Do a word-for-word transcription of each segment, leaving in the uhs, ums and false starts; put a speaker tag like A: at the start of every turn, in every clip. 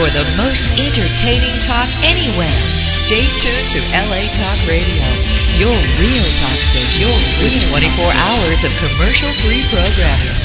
A: for the most entertaining talk anywhere. Stay tuned to L A Talk Radio, your real talk station with twenty-four hours of commercial-free programming.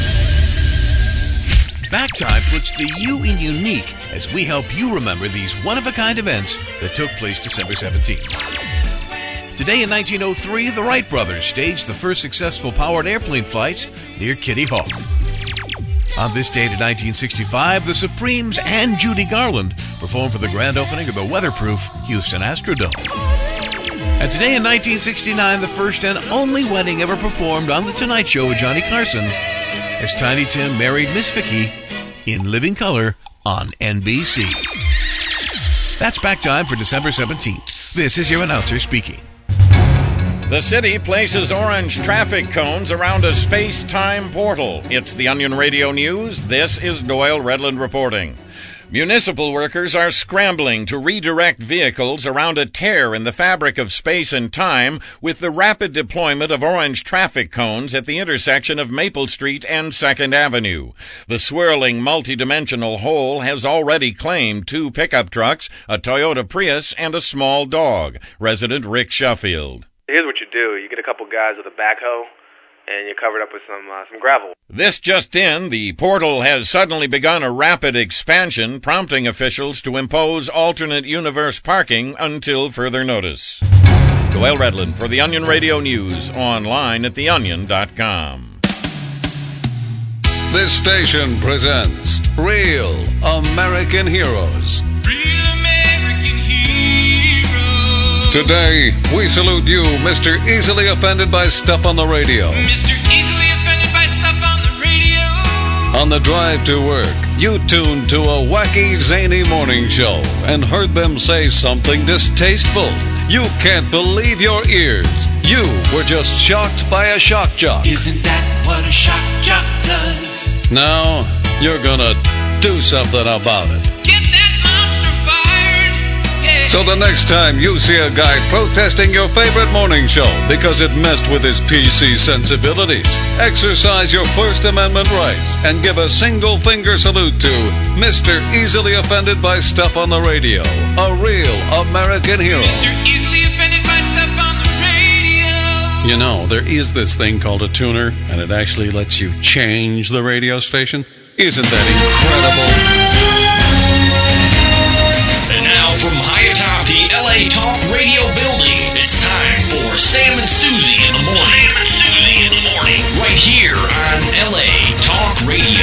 B: Back Time puts the U in unique as we help you remember these one-of-a-kind events that took place December seventeenth. Today in nineteen oh three, the Wright brothers staged the first successful powered airplane flights near Kitty Hawk. On this date in nineteen sixty-five, the Supremes and Judy Garland performed for the grand opening of the weatherproof Houston Astrodome. And today in nineteen sixty-nine, the first and only wedding ever performed on The Tonight Show with Johnny Carson, as Tiny Tim married Miss Vicky in living color on N B C. That's Back Time for December seventeenth. This is your announcer speaking.
C: The city places orange traffic cones around a space-time portal. It's the Onion Radio News. This is Doyle Redland reporting. Municipal workers are scrambling to redirect vehicles around a tear in the fabric of space and time with the rapid deployment of orange traffic cones at the intersection of Maple Street and second Avenue. The swirling multidimensional hole has already claimed two pickup trucks, a Toyota Prius, and a small dog. Resident Rick Sheffield.
D: Here's what you do. You get a couple guys with a backhoe, and you cover it up with some uh, some gravel.
C: This just in, the portal has suddenly begun a rapid expansion, prompting officials to impose alternate universe parking until further notice. Doyle Redland for the Onion Radio News, online at the onion dot com.
E: This station presents Real American Heroes.
F: Real American Heroes.
E: Today, we salute you, Mister Easily Offended by Stuff on the Radio.
F: Mister Easily Offended by Stuff on the Radio.
E: On the drive to work, you tuned to a wacky, zany morning show and heard them say something distasteful. You can't believe your ears. You were just shocked by a shock jock.
F: Isn't that what a shock jock does?
E: Now, you're gonna do something about it.
F: Get that monster fired. Yeah.
E: So the next time you see a guy protesting your favorite morning show because it messed with his P C sensibilities, exercise your First Amendment rights and give a single finger salute to Mister Easily Offended by Stuff on the Radio, a real American hero.
F: Mister Easily Offended by Stuff on the Radio.
E: You know, there is this thing called a tuner, and it actually lets you change the radio station. Isn't that incredible?
G: And now from high atop the L A Talk Radio building, it's time for Sam and Susie in the morning. Sam and Susie in the morning. Right here on L A Talk Radio.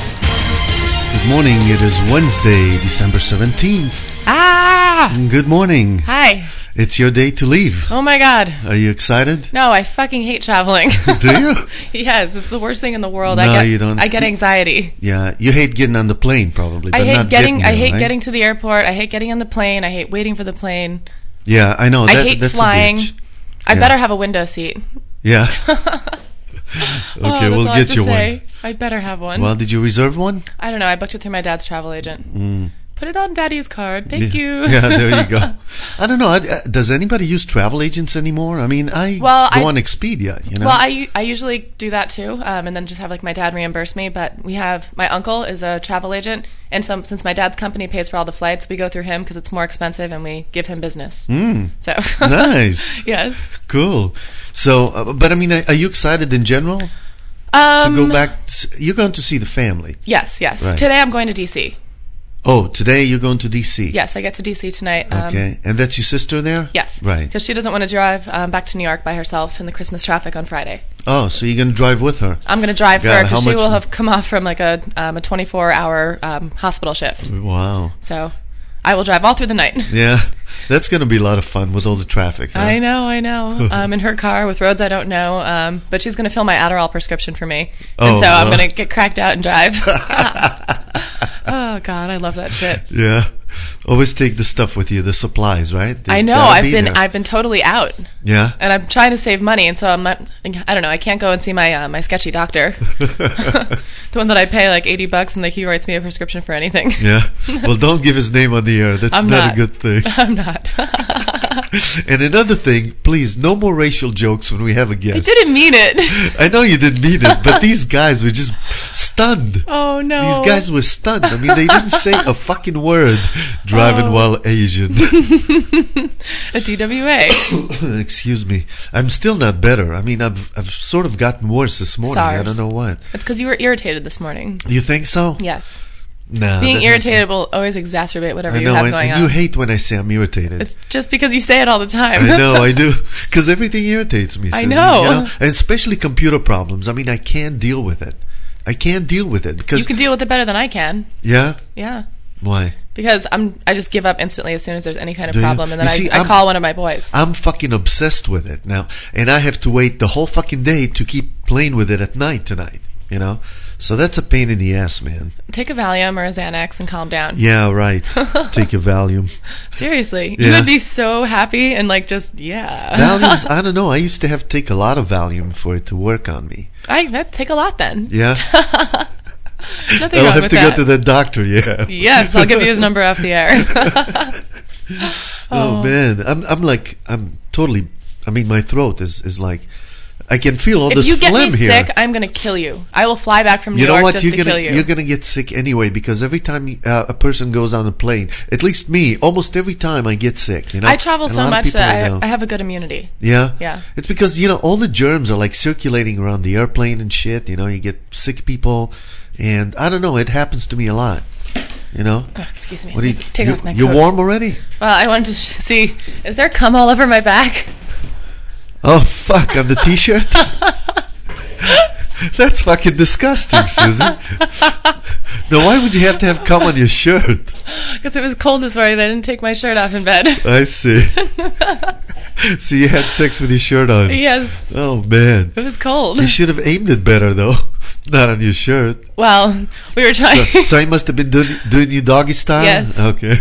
H: Good morning. It is Wednesday, December seventeenth.
I: Ah!
H: Good morning.
I: Hi.
H: It's your day to leave.
I: Oh my God.
H: Are you excited?
I: No, I fucking hate traveling.
H: Do you?
I: Yes, it's the worst thing in the world.
H: No,
I: I get,
H: you don't.
I: I get anxiety.
H: Yeah, you hate getting on the plane probably, but
I: I hate
H: not
I: getting.
H: getting
I: I
H: there,
I: hate
H: right?
I: getting to the airport. I hate getting on the plane. I hate waiting for the plane.
H: Yeah, I know. That,
I: I hate
H: that's
I: flying.
H: A bitch.
I: I
H: Yeah.
I: better have a window seat.
H: Yeah.
I: Oh,
H: Okay,
I: that's
H: we'll
I: all I have
H: get
I: to
H: you
I: say.
H: one.
I: I better have one.
H: Well, did you reserve one?
I: I don't know. I booked it through my dad's travel agent.
H: Mm.
I: Put it on Daddy's card. Thank
H: yeah.
I: you.
H: Yeah, there you go. I don't know. I, uh, does anybody use travel agents anymore? I mean, I
I: Well,
H: go
I: I-
H: on Expedia, you know?
I: Well, I, u- I usually do that too, um, and then just have like my dad reimburse me. But we have my uncle is a travel agent, and some, since my dad's company pays for all the flights, we go through him because it's more expensive, and we give him business.
H: Mm.
I: So
H: Nice.
I: Yes.
H: Cool. So, uh, but I mean, are you excited in general
I: Um,
H: to go back? You're going to see the family.
I: Yes, yes.
H: Right.
I: Today I'm going to D C.
H: Oh, today you're going to D C.
I: Yes, I get to D C tonight. Um,
H: Okay, and that's your sister there?
I: Yes.
H: Right.
I: Because she doesn't want to drive um, back to New York by herself in the Christmas traffic on Friday.
H: Oh, so you're going to drive with her?
I: I'm going to drive
H: God,
I: her
H: how
I: because she
H: much-
I: will have come off from like a um, a twenty-four hour um, hospital shift.
H: Wow.
I: So I will drive all through the night.
H: Yeah, that's going to be a lot of fun with all the traffic. Huh?
I: I know, I know. Um, in her car with roads I don't know. Um, but she's going to fill my Adderall prescription for me. And
H: Oh,
I: so I'm
H: well.
I: going to get cracked out and drive. Oh, God, I love that shit.
H: Yeah. Always take the stuff with you, the supplies, right? They've
I: I know.
H: gotta
I: I've
H: be
I: been
H: there.
I: I've been totally out.
H: Yeah.
I: And I'm trying to save money, and so I'm not, I don't know, I can't go and see my uh, my sketchy doctor. The one that I pay like eighty bucks and like he writes me a prescription for anything.
H: Yeah. Well, don't give his name on the air. That's
I: I'm
H: not,
I: not
H: a good thing.
I: I'm not.
H: And another thing, please, no more racial jokes when we have a guest.
I: I didn't mean it.
H: I know you didn't mean it, but these guys were just stunned.
I: Oh, no.
H: These guys were stunned. I mean, they didn't say a fucking word driving
I: Oh.
H: while Asian.
I: A D W A.
H: Excuse me. I'm still not better. I mean, I've I've sort of gotten worse this morning. I
I: SARS.
H: don't know what.
I: It's because you were irritated this morning.
H: You think so?
I: Yes.
H: Nah.
I: Being
H: that
I: irritated will always exacerbate whatever
H: hasn't-
I: you
H: I know,
I: have
H: and,
I: going
H: and
I: on.
H: you hate when I say I'm irritated.
I: It's just because you say it all the time.
H: I know, I do. Because everything irritates me.
I: I
H: Susie,
I: know.
H: You know. And especially computer problems. I mean, I can't deal with it. I can't deal with it. because
I: You can deal with it better than I can.
H: Yeah?
I: Yeah.
H: Why?
I: Because I'm, I just give up instantly as soon as there's any kind of
H: Do you?
I: problem, and then
H: You see,
I: I, I
H: I'm-
I: call one of my boys.
H: I'm fucking obsessed with it now. And I have to wait the whole fucking day to keep playing with it at night tonight. You know? So that's a pain in the ass, man.
I: Take a Valium or a Xanax and calm down.
H: Yeah, right. Take a Valium.
I: Seriously. You
H: Yeah.
I: would be so happy and like just, yeah.
H: Valiums, I don't know. I used to have to take a lot of Valium for it to work on me.
I: I that take a lot then.
H: Yeah?
I: Nothing
H: I'll
I: wrong
H: have
I: with
H: to
I: that.
H: go to the doctor, yeah.
I: Yes, I'll give you his number off the air.
H: Oh, man. I'm I'm like, I'm totally, I mean, my throat is, is like, I can feel all
I: If
H: this
I: you get me
H: phlegm here.
I: sick, I'm going to kill you. I will fly back from New
H: You know
I: York
H: what?
I: just
H: You're
I: to
H: gonna
I: kill you.
H: you're gonna get sick anyway because every time uh, a person goes on a plane, at least me, almost every time I get sick. You know,
I: I travel
H: And a
I: so
H: lot of
I: much
H: people
I: that
H: know.
I: I, I have a good immunity.
H: Yeah,
I: Yeah.
H: It's because you know all the germs are like circulating around the airplane and shit. You know, you get sick people, and I don't know. It happens to me a lot. You know.
I: Oh, excuse me.
H: What do you?
I: Take
H: you
I: off my
H: you
I: coat.
H: warm already?
I: Well, I wanted to sh- see. Is there cum all over my back?
H: Oh fuck! On the t-shirt. That's fucking disgusting, Susan. Now, why would you have to have cum on your shirt?
I: Because it was cold this morning and I didn't take my shirt off in bed.
H: I see. So you had sex with your shirt on?
I: Yes.
H: Oh, man.
I: It was cold.
H: You should have aimed it better, though. Not on your shirt.
I: Well, we were trying.
H: So, so I must have been doing, doing you doggy style?
I: Yes.
H: Okay.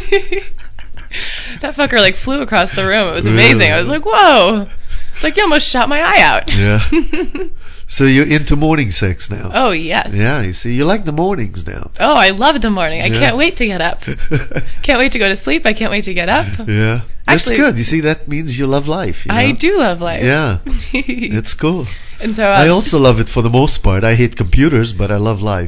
I: That fucker like flew across the room. It was amazing. I was like, whoa. It's like you almost shot my eye out.
H: Yeah. So you're into morning sex now?
I: Oh, yes.
H: Yeah, you see, you like the mornings now.
I: Oh, I love the morning. I
H: Yeah.
I: can't wait to get up. Can't wait to go to sleep. I can't wait to get up.
H: Yeah. That's
I: Actually-
H: good. You see, that means you love life. You
I: I
H: know?
I: do love life.
H: Yeah. It's cool.
I: And so uh,
H: I also love it for the most part. I hate computers, but I love life.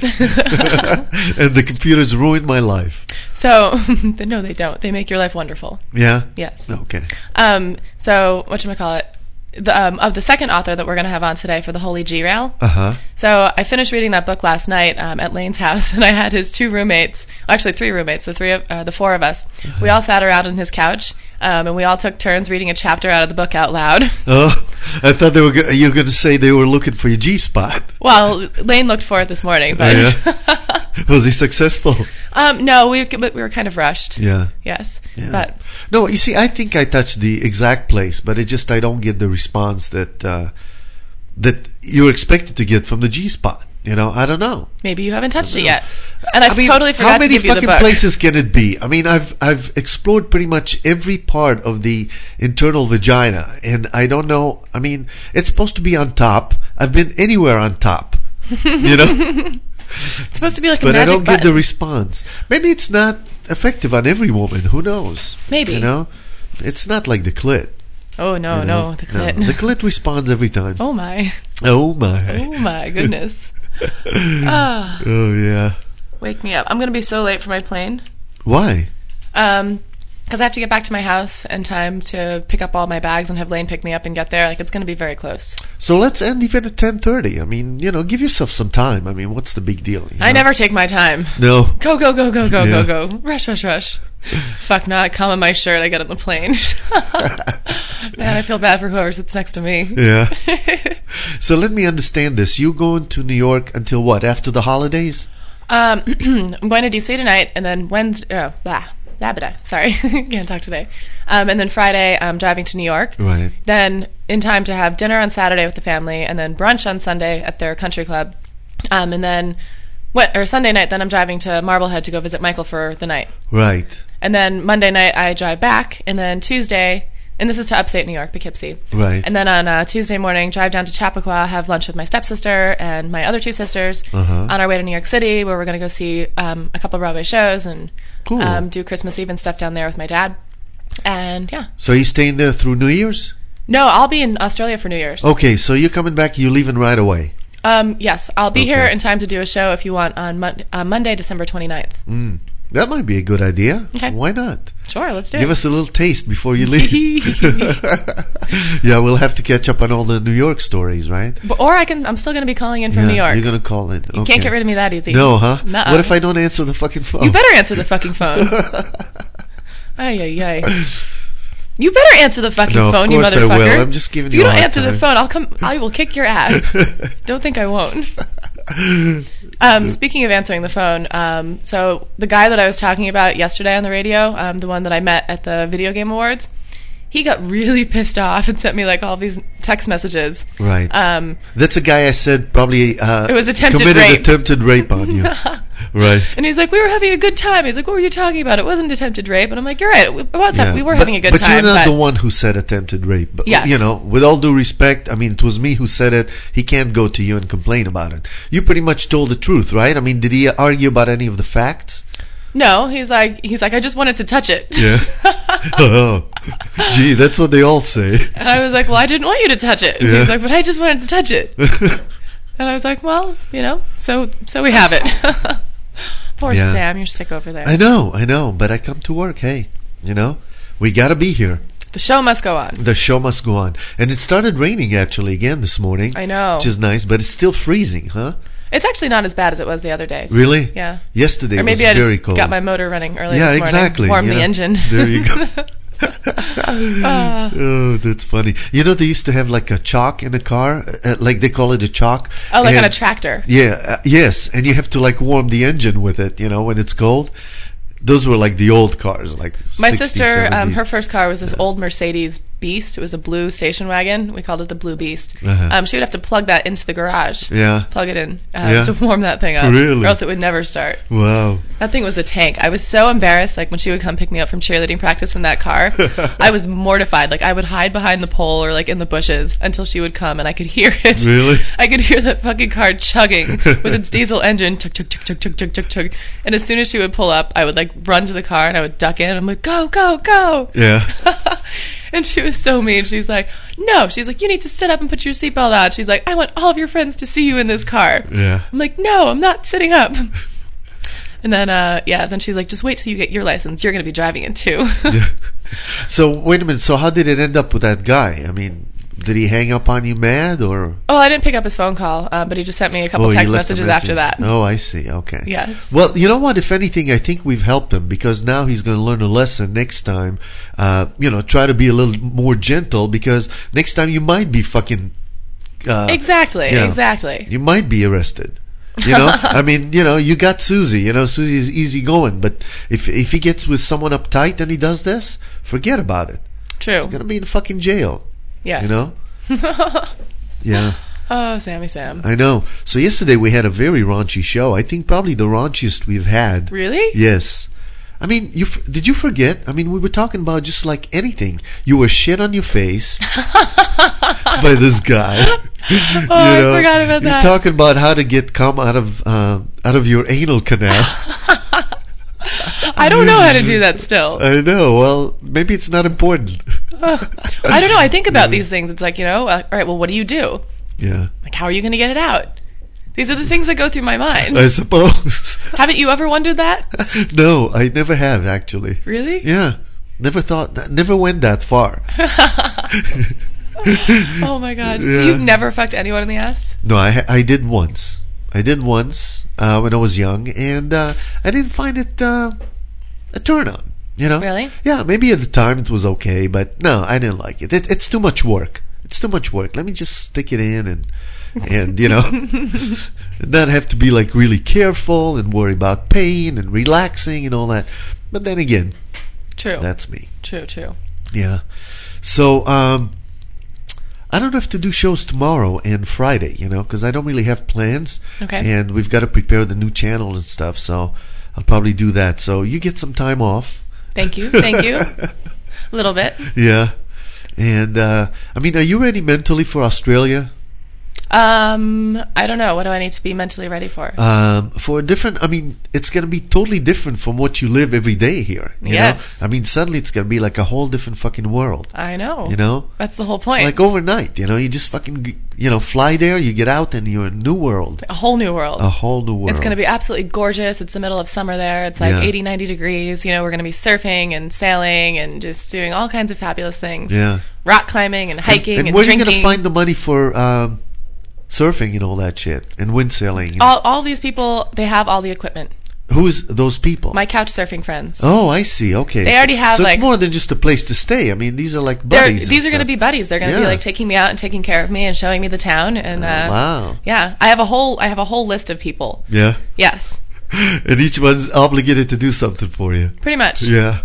H: And the computers ruin my life.
I: So, no, they don't. They make your life wonderful.
H: Yeah?
I: Yes.
H: Okay.
I: Um. So, whatchamacallit? The, um, of the second author that we're going to have on today for the Holy G-Rail.
H: Uh-huh.
I: So I finished reading that book last night um, at Lane's house, and I had his two roommates, actually three roommates, the three of uh, the four of us.
H: Uh-huh.
I: We all sat around on his couch, um, and we all took turns reading a chapter out of the book out loud.
H: Oh, I thought they were go- you were going to say they were looking for your G-spot.
I: Well, Lane looked for it this morning, but
H: Oh, yeah? Was he successful?
I: um, no, we but we were kind of rushed.
H: Yeah.
I: Yes,
H: Yeah.
I: but
H: No, you see, I think I touched the exact place, but it just I don't get the response that uh, that you're expected to get from the G-spot. You know, I don't know.
I: maybe you haven't touched it yet. And I,
H: I mean,
I: totally forgot
H: how many
I: to give you the
H: fucking
I: book.
H: places can it be? I mean, I've I've explored pretty much every part of the internal vagina, and I don't know. I mean, it's supposed to be on top. I've been anywhere on top. You know.
I: It's supposed to be like a
H: But I
I: magic
H: don't
I: button.
H: get the response. Maybe it's not effective on every woman. Who knows?
I: Maybe.
H: You know, it's not like the clit.
I: oh no,
H: you know?
I: no, the clit.
H: No, the clit responds every time.
I: Oh my,
H: Oh my.
I: oh my goodness. Ah,
H: Oh yeah.
I: wake me up. I'm gonna be so late for my plane.
H: Why?
I: Um, because I have to get back to my house in time to pick up all my bags and have Lane pick me up and get there. Like, it's going to be very close.
H: So let's end even at ten thirty. I mean, you know, give yourself some time. I mean, what's the big deal? you
I: I
H: know?
I: never take my time.
H: No.
I: Go, go, go, go, go,
H: Yeah.
I: go, go. Rush, rush, rush. Fuck not. Come on my shirt. I get on the plane. Man, I feel bad for whoever sits next to me.
H: Yeah. So let me understand this. You going to New York until what? After the holidays?
I: Um, I'm going to D C tonight, and then Wednesday. Oh, blah. Blah, blah, sorry, can't talk today. Um, and then Friday, I'm driving to New York.
H: Right.
I: Then in time to have dinner on Saturday with the family, and then brunch on Sunday at their country club. Um, and then what? Or Sunday night, then I'm driving to Marblehead to go visit Michael for the night.
H: Right.
I: And then Monday night, I drive back, and then Tuesday, and this is to upstate New York, Poughkeepsie.
H: Right.
I: And then on uh, Tuesday morning, drive down to Chappaqua, have lunch with my stepsister and my other two sisters
H: Uh-huh.
I: on our way to New York City, where we're going to go see um, a couple of Broadway shows and
H: Cool.
I: um, do Christmas Eve and stuff down there with my dad. And yeah.
H: So are you staying there through New Year's?
I: No, I'll be in Australia for New Year's.
H: Okay, so you're coming back, you're leaving right away.
I: Um, yes, I'll be
H: Okay.
I: here in time to do a show if you want on Mon- uh, Monday, December twenty-ninth.
H: Mm. That might be a good idea.
I: Okay.
H: Why not?
I: Sure, let's do
H: Give
I: it.
H: us a little taste before you leave. Yeah, we'll have to catch up on all the New York stories, right?
I: But, or I can. I'm still going to be calling in from
H: Yeah,
I: New York.
H: You're going to call in.
I: You can't get rid of me that easy.
H: No, huh?
I: Nuh-uh.
H: What if I don't answer the fucking phone?
I: You better answer the fucking phone. Ay, ay, ay. You better answer the fucking
H: No, of
I: phone, you
H: course I
I: motherfucker.
H: will. I'm just giving
I: if
H: you
I: you
H: a
I: don't
H: hard
I: answer the
H: time.
I: phone, I'll come. I will kick your ass. Don't think I won't. Um, speaking of answering the phone, um, so the guy that I was talking about yesterday on the radio, um, the one that I met at the Video Game Awards, he got really pissed off and sent me like all these text messages.
H: Right.
I: Um,
H: That's a guy I said probably uh,
I: It was attempted
H: committed
I: rape.
H: attempted rape on you. Right.
I: And he's like, we were having a good time. He's like, what were you talking about? It wasn't attempted rape. And I'm like, you're right. It was.
H: Yeah.
I: We were
H: but,
I: having a good
H: but
I: time.
H: you're not
I: but
H: the one who said attempted rape. But,
I: Yes.
H: You know, with all due respect, I mean, it was me who said it. He can't go to you and complain about it. You pretty much told the truth, right? I mean, did he argue about any of the facts?
I: No, he's like, he's like, I just wanted to touch it.
H: Yeah. Oh, gee, that's what they all say.
I: And I was like, well, I didn't want you to touch it. And
H: Yeah.
I: he's like, but I just wanted to touch it. And I was like, well, you know, so so we have it. Poor
H: Yeah.
I: Sam, you're sick over there.
H: I know, I know, but I come to work. Hey, you know, we got to be here.
I: The show must go on.
H: The show must go on. And it started raining actually again this morning.
I: I know.
H: Which is nice, but it's still freezing, huh?
I: It's actually not as bad as it was the other days.
H: Really?
I: Yeah.
H: Yesterday
I: Or maybe
H: was
I: I
H: very
I: just
H: cold.
I: got my motor running early
H: Yeah,
I: this morning.
H: exactly.
I: Warmed
H: you
I: the
H: know.
I: engine.
H: There you go.
I: Ah.
H: Oh, that's funny. You know, they used to have like a chalk in a car, uh, like they call it a chalk.
I: Oh, like on
H: And-
I: a tractor.
H: Yeah, uh, yes, and you have to like warm the engine with it, you know, when it's cold. Those were like the old cars, like
I: My
H: sixties,
I: sister, um,
H: seventies.
I: her first car was this old Mercedes Beast. It was a blue station wagon. We called it the Blue Beast.
H: Uh-huh.
I: Um, she would have to plug that into the garage.
H: Yeah.
I: Plug it in uh,
H: Yeah.
I: to warm that thing up.
H: Really?
I: Or else it would never start.
H: Wow.
I: That thing was a tank. I was so embarrassed. Like when she would come pick me up from cheerleading practice in that car, I was mortified. Like I would hide behind the pole or like in the bushes until she would come, and I could hear it.
H: Really?
I: I could hear that fucking car chugging with its diesel engine, chug chug chug chug chug chug chug chug. And as soon as she would pull up, I would like run to the car and I would duck in. And I'm like, go go go.
H: Yeah.
I: And she was so mean. She's like, no. She's like, you need to sit up and put your seatbelt on. She's like, I want all of your friends to see you in this car.
H: Yeah.
I: I'm like, no, I'm not sitting up. And then, uh, yeah, then she's like, just wait till you get your license. You're going to be driving it too.
H: Yeah. So wait a minute. So how did it end up with that guy? I mean, did he hang up on you mad or?
I: Oh, I didn't pick up his phone call, uh, but he just sent me a couple
H: Oh, you
I: text
H: left a
I: messages after that.
H: message. Oh, I see. Okay.
I: Yes.
H: Well, you know what? If anything, I think we've helped him because now he's going to learn a lesson next time. Uh, you know, try to be a little more gentle because next time you might be fucking. Uh,
I: Exactly,
H: you know,
I: exactly.
H: You might be arrested. You know, I mean, you know, you got Susie. You know, Susie's easy going, but if if he gets with someone uptight and he does this, forget about it.
I: True.
H: He's gonna be in fucking jail.
I: Yes.
H: You know. Yeah.
I: Oh, Sammy Sam.
H: I know. So yesterday we had a very raunchy show. I think probably the raunchiest we've had.
I: Really?
H: Yes. I mean, you f- did you forget? I mean, we were talking about just like anything. You were shit on your face by this guy.
I: Oh, I forgot about
H: You're
I: that.
H: talking about how to get cum out of uh, out of your anal canal.
I: I don't know how to do that still.
H: I know. Well, maybe it's not important.
I: I don't know. I think about these things. It's like, you know, uh, all right, well, what do you do?
H: Yeah.
I: Like, how are you going to get it out? These are the things that go through my mind.
H: I suppose.
I: Haven't you ever wondered that?
H: No, I never have actually.
I: Really?
H: Yeah. Never thought. That, never went that far.
I: Oh my god. So
H: Yeah.
I: you've never fucked anyone in the ass?
H: No, I ha- I did once. I did once uh, when I was young, and uh, I didn't find it uh, a turn on. You know?
I: Really?
H: Yeah, maybe at the time it was okay, but no, I didn't like it. it it's too much work. It's too much work. Let me just stick it in and and you know, not have to be like really careful and worry about pain and relaxing and all that. But then again,
I: True.
H: that's me.
I: True, true.
H: Yeah. So, um, I don't have to do shows tomorrow and Friday, you know, because I don't really have plans.
I: Okay.
H: And we've got to prepare the new channel and stuff, so I'll probably do that. So you get some time off.
I: Thank you. Thank you. A little bit.
H: Yeah. And, uh, I mean, are you ready mentally for Australia?
I: Um, I don't know. What do I need to be mentally ready for?
H: Um, for a different, I mean, it's going to be totally different from what you live every day here. You
I: Yes.
H: know? I mean, suddenly it's going to be like a whole different fucking world.
I: I know.
H: You know?
I: That's the whole
H: It's
I: point.
H: like overnight, you know? You just fucking, g- you know, fly there, you get out, and you're in a new world.
I: a whole new world.
H: A whole new world.
I: It's going to be absolutely gorgeous. It's the middle of summer there. It's like
H: Yeah.
I: eighty, ninety degrees. You know, we're going to be surfing and sailing and just doing all kinds of fabulous things.
H: Yeah.
I: Rock climbing and hiking
H: And,
I: and,
H: and where are you
I: drinking.
H: going to find the money for um, surfing and all that shit? And windsailing? And
I: all, all these people, they have all the equipment.
H: who's those people?
I: My couch surfing friends.
H: Oh, I see. Okay.
I: They
H: So-
I: already have,
H: So
I: like-
H: it's more than just a place to stay. I mean, these are like
I: They're,
H: buddies. and
I: these are going to
H: stuff.
I: be buddies. They're going to be
H: Yeah.
I: like taking me out and taking care of me and showing me the town. And uh,
H: Wow.
I: yeah, I have a whole I have a whole list of people.
H: Yeah.
I: Yes,
H: And each one's obligated to do something for you.
I: pretty much.
H: Yeah.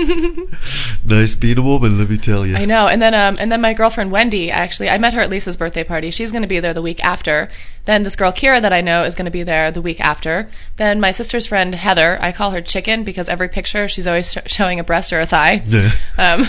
H: Nice being a woman, let me tell you.
I: I know. And then um and then my girlfriend Wendy, actually, I met her at Lisa's birthday party. She's going to be there the week after. Then this girl Kira that I know is going to be there the week after. Then my sister's friend Heather, I call her Chicken because every picture she's always sh- showing a breast or a thigh.
H: Yeah.
I: Um,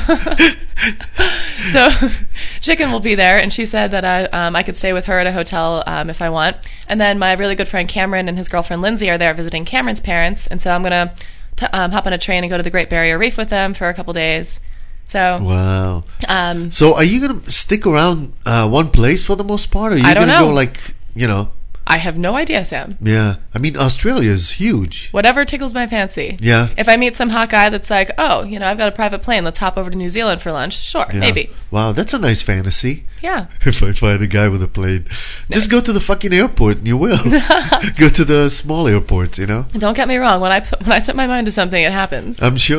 I: so Chicken will be there, and she said that I um, I could stay with her at a hotel um, if I want. And then my really good friend Cameron and his girlfriend Lindsay are there visiting Cameron's parents, and so I'm gonna t- um, hop on a train and go to the Great Barrier Reef with them for a couple days. So
H: Wow.
I: um,
H: So are you going to stick around uh, one place for the most part? Or are you
I: I don't
H: going to
I: know.
H: go like, you know,
I: I have no idea, Sam.
H: yeah. I mean, Australia is huge.
I: Whatever tickles my fancy.
H: Yeah.
I: If I meet some hot guy that's like, oh, you know, I've got a private plane, let's hop over to New Zealand for lunch. Sure,
H: Yeah.
I: maybe.
H: Wow, that's a nice fantasy.
I: Yeah.
H: If I find a guy with a plane, just go to the fucking airport and you will. Go to the small airports, you know.
I: Don't get me wrong. When I put, when I set my mind to something, it happens.
H: I'm sure.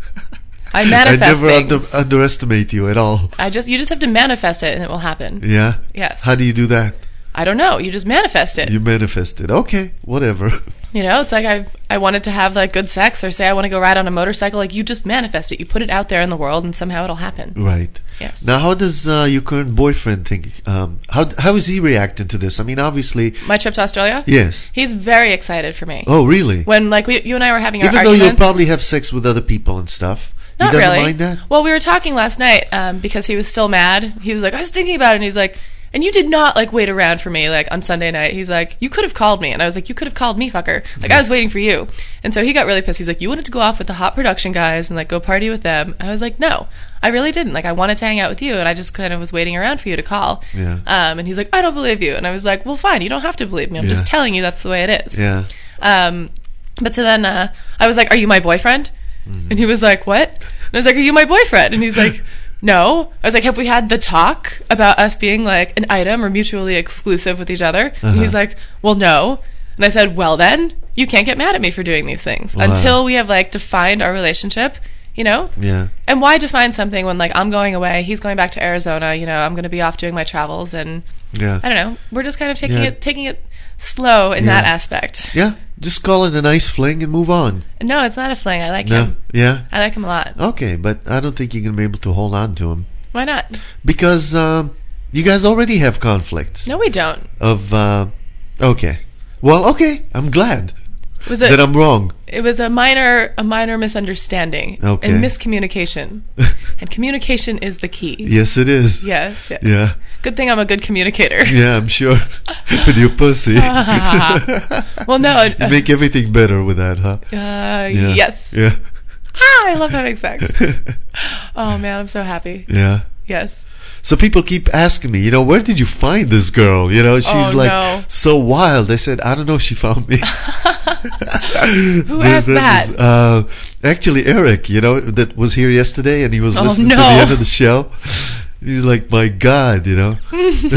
I: I
H: I
I: manifest
H: never under,
I: things.
H: underestimate you at all.
I: I just you just have to manifest it, and it will happen.
H: Yeah.
I: Yes.
H: How do you do that?
I: I don't know. You just manifest it.
H: You manifest it. Okay, whatever.
I: You know, it's like I I wanted to have like good sex, or say I want to go ride on a motorcycle. Like you just manifest it. You put it out there in the world, and somehow it'll happen.
H: Right.
I: Yes.
H: Now, how does uh, your current boyfriend think? Um, how how is he reacting to this? I mean, obviously,
I: My trip to Australia.
H: yes.
I: He's very excited for me.
H: Oh, really?
I: When like we, you and I were having our
H: Even though
I: arguments.
H: you'll probably have sex with other people and stuff,
I: Not
H: he doesn't
I: really.
H: mind that.
I: Well, we were talking last night um, because he was still mad. He was like, I was thinking about it, and he's like, and you did not like wait around for me like on Sunday night. He's like, you could have called me, and I was like, you could have called me, fucker. Like I was waiting for you, and so he got really pissed. He's like, you wanted to go off with the hot production guys and like go party with them. I was like, no, I really didn't. Like I wanted to hang out with you, and I just kind of was waiting around for you to call.
H: Yeah.
I: Um, and he's like, I don't believe you, and I was like, well, fine, you don't have to believe me. I'm
H: Yeah.
I: just telling you that's the way it is.
H: Yeah.
I: Um, but so then uh, I was like, are you my boyfriend?
H: Mm-hmm.
I: And he was like, what? And I was like, are you my boyfriend? And he's like, no. I was like, have we had the talk about us being like an item or mutually exclusive with each other?
H: Uh-huh.
I: And he's like, well, no. And I said, well, then you can't get mad at me for doing these things
H: Wow.
I: until we have like defined our relationship, you know?
H: Yeah.
I: And why define something when like I'm going away, he's going back to Arizona, you know, I'm going to be off doing my travels, and
H: Yeah.
I: I don't know. We're just kind of taking
H: Yeah.
I: it taking it slow in
H: Yeah.
I: that aspect.
H: Yeah. Just call it a nice fling and move on.
I: No, it's not a fling. I like
H: No.
I: him.
H: Yeah.
I: I like him a lot.
H: Okay, but I don't think you're gonna be able to hold on to him
I: Why not?
H: because um, you guys already have conflicts.
I: No, we don't.
H: Of uh, okay. Well, okay. I'm glad
I: It was
H: that
I: a
H: I'm wrong.
I: it was a minor a minor misunderstanding
H: Okay.
I: and miscommunication. And communication is the key.
H: Yes, it is.
I: Yes, yes.
H: Yeah.
I: Good thing I'm a good communicator.
H: Yeah, I'm sure. With your pussy.
I: Well, no.
H: You
I: Uh,
H: make everything better with that, huh?
I: uh,
H: Yeah.
I: Yes.
H: Yeah.
I: Ah, I love having sex. Oh man, I'm so happy.
H: Yeah.
I: Yes.
H: So people keep asking me, you know, where did you find this girl? You know, she's
I: Oh,
H: like
I: no.
H: so wild. I said, I don't know. She found me.
I: Who asked that?
H: was, uh, actually, Eric, you know, that was here yesterday, and he was
I: Oh,
H: listening to
I: no.
H: the end of the show. He's like, my God, you know.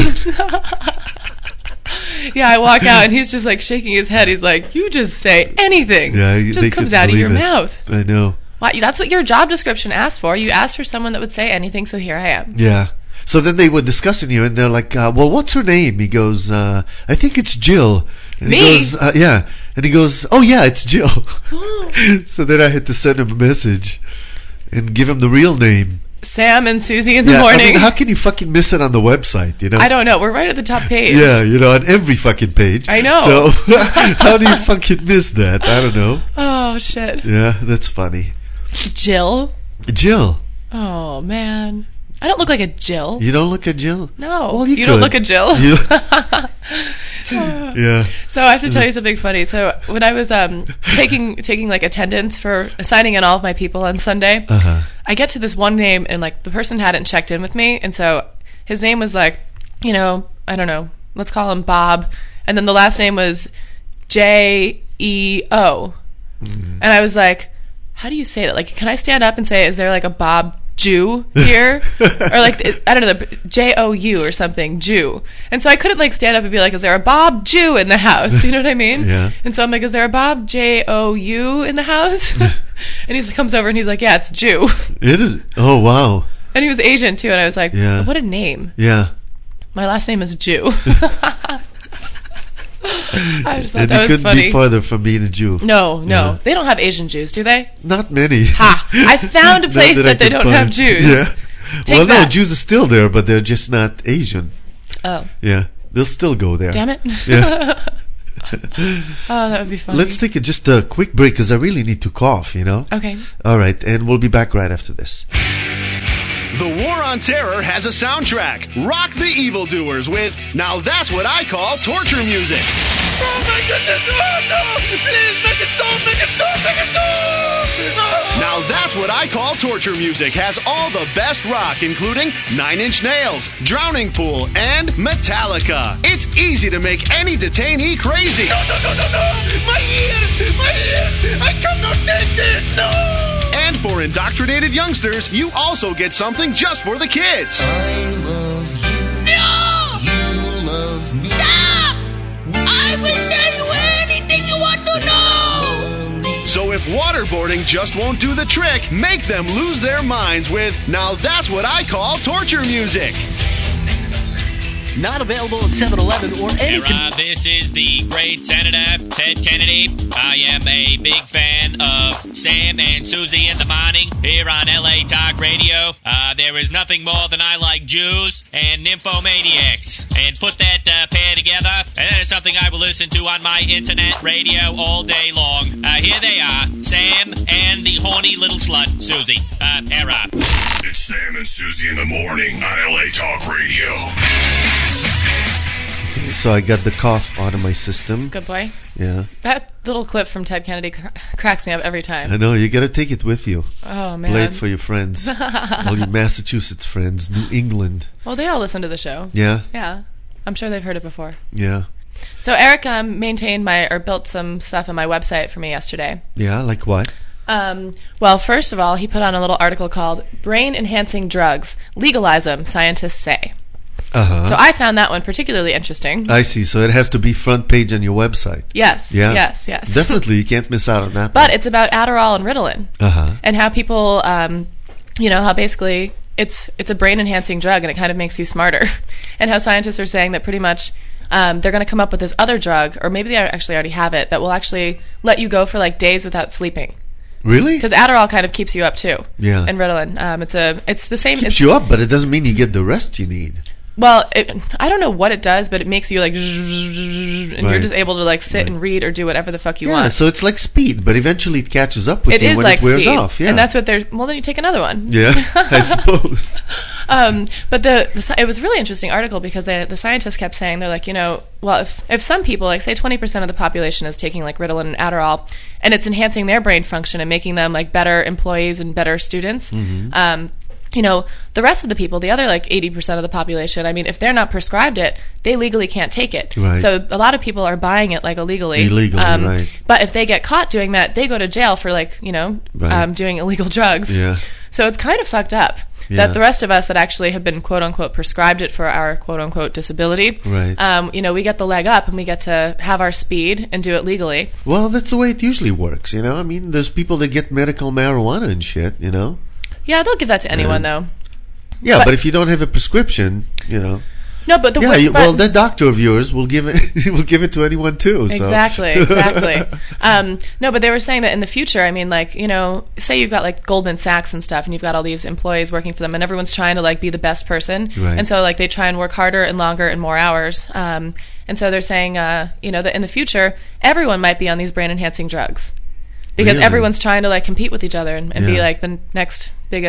I: Yeah, I walk out and he's just like shaking his head. He's like, "You just say anything.
H: Yeah,
I: it
H: they
I: just comes
H: couldn't
I: out of
H: believe
I: your
H: it.
I: mouth."
H: I know.
I: Why, that's what your job description asked for. You asked for someone that would say anything, so here I am.
H: Yeah. So then they were discussing you, and they're like, uh, well, what's her name? He goes, uh, I think it's Jill. And
I: Me?
H: He goes, uh, yeah. And he goes, oh, yeah, it's Jill. So then I had to send him a message and give him the real name.
I: Sam and Susie in the
H: Yeah,
I: morning.
H: I mean, how can you fucking miss it on the website, you know?
I: I don't know. We're right at the top page.
H: Yeah, you know, on every fucking page.
I: I know.
H: So how do you fucking miss that? I don't know.
I: Oh, shit.
H: Yeah, that's funny.
I: Jill?
H: Jill.
I: Oh, man. I don't look like a Jill.
H: You don't look at Jill?
I: No.
H: Well, you,
I: you
H: could.
I: don't look at Jill?
H: You, yeah.
I: So I have to tell you something funny. So when I was um, taking taking like attendance for signing in all of my people on Sunday,
H: uh-huh.
I: I get to this one name and like the person hadn't checked in with me, and so his name was like, you know, I don't know, let's call him Bob, and then the last name was J E O, mm-hmm. and I was like, how do you say that? Like, can I stand up and say, is there like a Bob Jew here? Or like, I don't know, J O U or something, Jew. And so I couldn't like stand up and be like, is there a Bob Jew in the house? You know what I mean?
H: Yeah.
I: And so I'm like, is there a Bob J O U in the house? And he comes over and he's like, yeah, it's Jew.
H: It is. Oh, wow.
I: And he was Asian too. And I was like,
H: yeah.
I: What a name.
H: Yeah.
I: My last name is Jew. I just thought
H: and
I: that
H: you
I: was
H: couldn't
I: funny.
H: be farther from being a Jew.
I: No, no.
H: Yeah.
I: They don't have Asian Jews, do they?
H: Not many.
I: Ha! I found a place that,
H: that
I: they don't
H: find.
I: have Jews.
H: Yeah.
I: Take
H: well,
I: that.
H: no, Jews are still there, but they're just not Asian.
I: Oh.
H: Yeah. They'll still go there.
I: Damn it.
H: Yeah.
I: Oh, that would be funny.
H: Let's take a, just a quick break because I really need to cough, you know?
I: Okay.
H: All right, and we'll be back right after this.
J: The War on Terror has a soundtrack. Rock the Evildoers with Now That's What I Call Torture Music.
F: Oh my goodness! Oh no! Please make it stop! Make it stop! Make it stop! Oh.
J: Now That's What I Call Torture Music has all the best rock, including Nine Inch Nails, Drowning Pool, and Metallica. It's easy to make any detainee crazy.
F: No, no, no, no, no! My ears! My ears! I cannot take this! No!
J: And for indoctrinated youngsters, you also get something just for the kids.
F: I love you. No! You love me. Stop! I will tell you anything you want to know!
J: So if waterboarding just won't do the trick, make them lose their minds with Now That's What I Call Torture Music.
K: Not available at seven eleven or any...
L: Era, this is the great Senator Ted Kennedy. I am a big fan of Sam and Susie in the morning here on L A Talk Radio. Uh, there is nothing more than I like Jews and nymphomaniacs. And put that uh, pair together, and that is something I will listen to on my internet radio all day long. Uh, here they are, Sam and the horny little slut, Susie. Uh, Era.
M: It's Sam and Susie in the morning on L A Talk Radio.
H: Okay, so I got the cough out of my system.
I: Good boy.
H: Yeah.
I: That little clip from Ted Kennedy cr- cracks me up every time.
H: I know, you got to take it with you.
I: Oh, man.
H: Play it for your friends. All your Massachusetts friends, New England.
I: Well, they all listen to the show.
H: Yeah?
I: Yeah. I'm sure they've heard it before.
H: Yeah.
I: So Eric um, maintained my, or built some stuff on my website for me yesterday.
H: Yeah, like what?
I: Um, well, first of all, he put on a little article called Brain Enhancing Drugs. Legalize them, scientists say.
H: Uh-huh.
I: So I found that one particularly interesting.
H: I see. So it has to be front page on your website.
I: Yes.
H: Yeah.
I: Yes, yes.
H: Definitely. You can't miss out on that.
I: But one. It's about Adderall and Ritalin.
H: Uh-huh.
I: And how people, um, you know, how basically it's it's a brain-enhancing drug and it kind of makes you smarter. And how scientists are saying that pretty much um, they're going to come up with this other drug, or maybe they actually already have it, that will actually let you go for like days without sleeping.
H: Really?
I: Because Adderall kind of keeps you up too.
H: Yeah.
I: And Ritalin, um, it's a it's the same.
H: Keeps
I: it's,
H: you up, but it doesn't mean you get the rest you need.
I: Well, it, I don't know what it does, but it makes you like, and
H: right.
I: you're just able to like sit
H: right.
I: and read or do whatever the fuck you
H: yeah,
I: want.
H: so it's like speed, but eventually it catches up with
I: it
H: you
I: is
H: when
I: like
H: it wears
I: speed.
H: off. Yeah.
I: And that's what they're. Well, then you take another one.
H: Yeah, I suppose.
I: um, but the, the it was a really interesting article because the the scientists kept saying they're like, you know, well, if if some people, like say twenty percent of the population is taking like Ritalin and Adderall, and it's enhancing their brain function and making them like better employees and better students.
H: Mm-hmm.
I: Um, you know, the rest of the people, the other like eighty percent of the population, I mean, if they're not prescribed it, they legally can't take it.
H: Right.
I: So a lot of people are buying it like illegally.
H: Illegally,
I: um,
H: right.
I: But if they get caught doing that, they go to jail for like, you know,
H: right.
I: um, doing illegal drugs.
H: Yeah.
I: So it's kind of fucked up
H: yeah.
I: that the rest of us that actually have been quote unquote prescribed it for our quote unquote disability,
H: right.
I: um, you know, we get the leg up and we get to have our speed and do it legally.
H: Well, that's the way it usually works, you know? I mean, there's people that get medical marijuana and shit, you know?
I: Yeah, they'll give that to anyone
H: yeah.
I: though.
H: Yeah,
I: but,
H: but if you don't have a prescription, you know.
I: No, but the
H: yeah,
I: way,
H: you,
I: but,
H: well, that doctor of yours will give it will give it to anyone too. So.
I: Exactly, exactly. um, no, but they were saying that in the future, I mean, like, you know, say you've got like Goldman Sachs and stuff, and you've got all these employees working for them, and everyone's trying to like be the best person,
H: right.
I: and so like they try and work harder and longer and more hours. Um, and so they're saying, uh, you know, that in the future, everyone might be on these brain enhancing drugs because
H: really?
I: everyone's trying to like compete with each other and, and
H: yeah.
I: be like the next biggest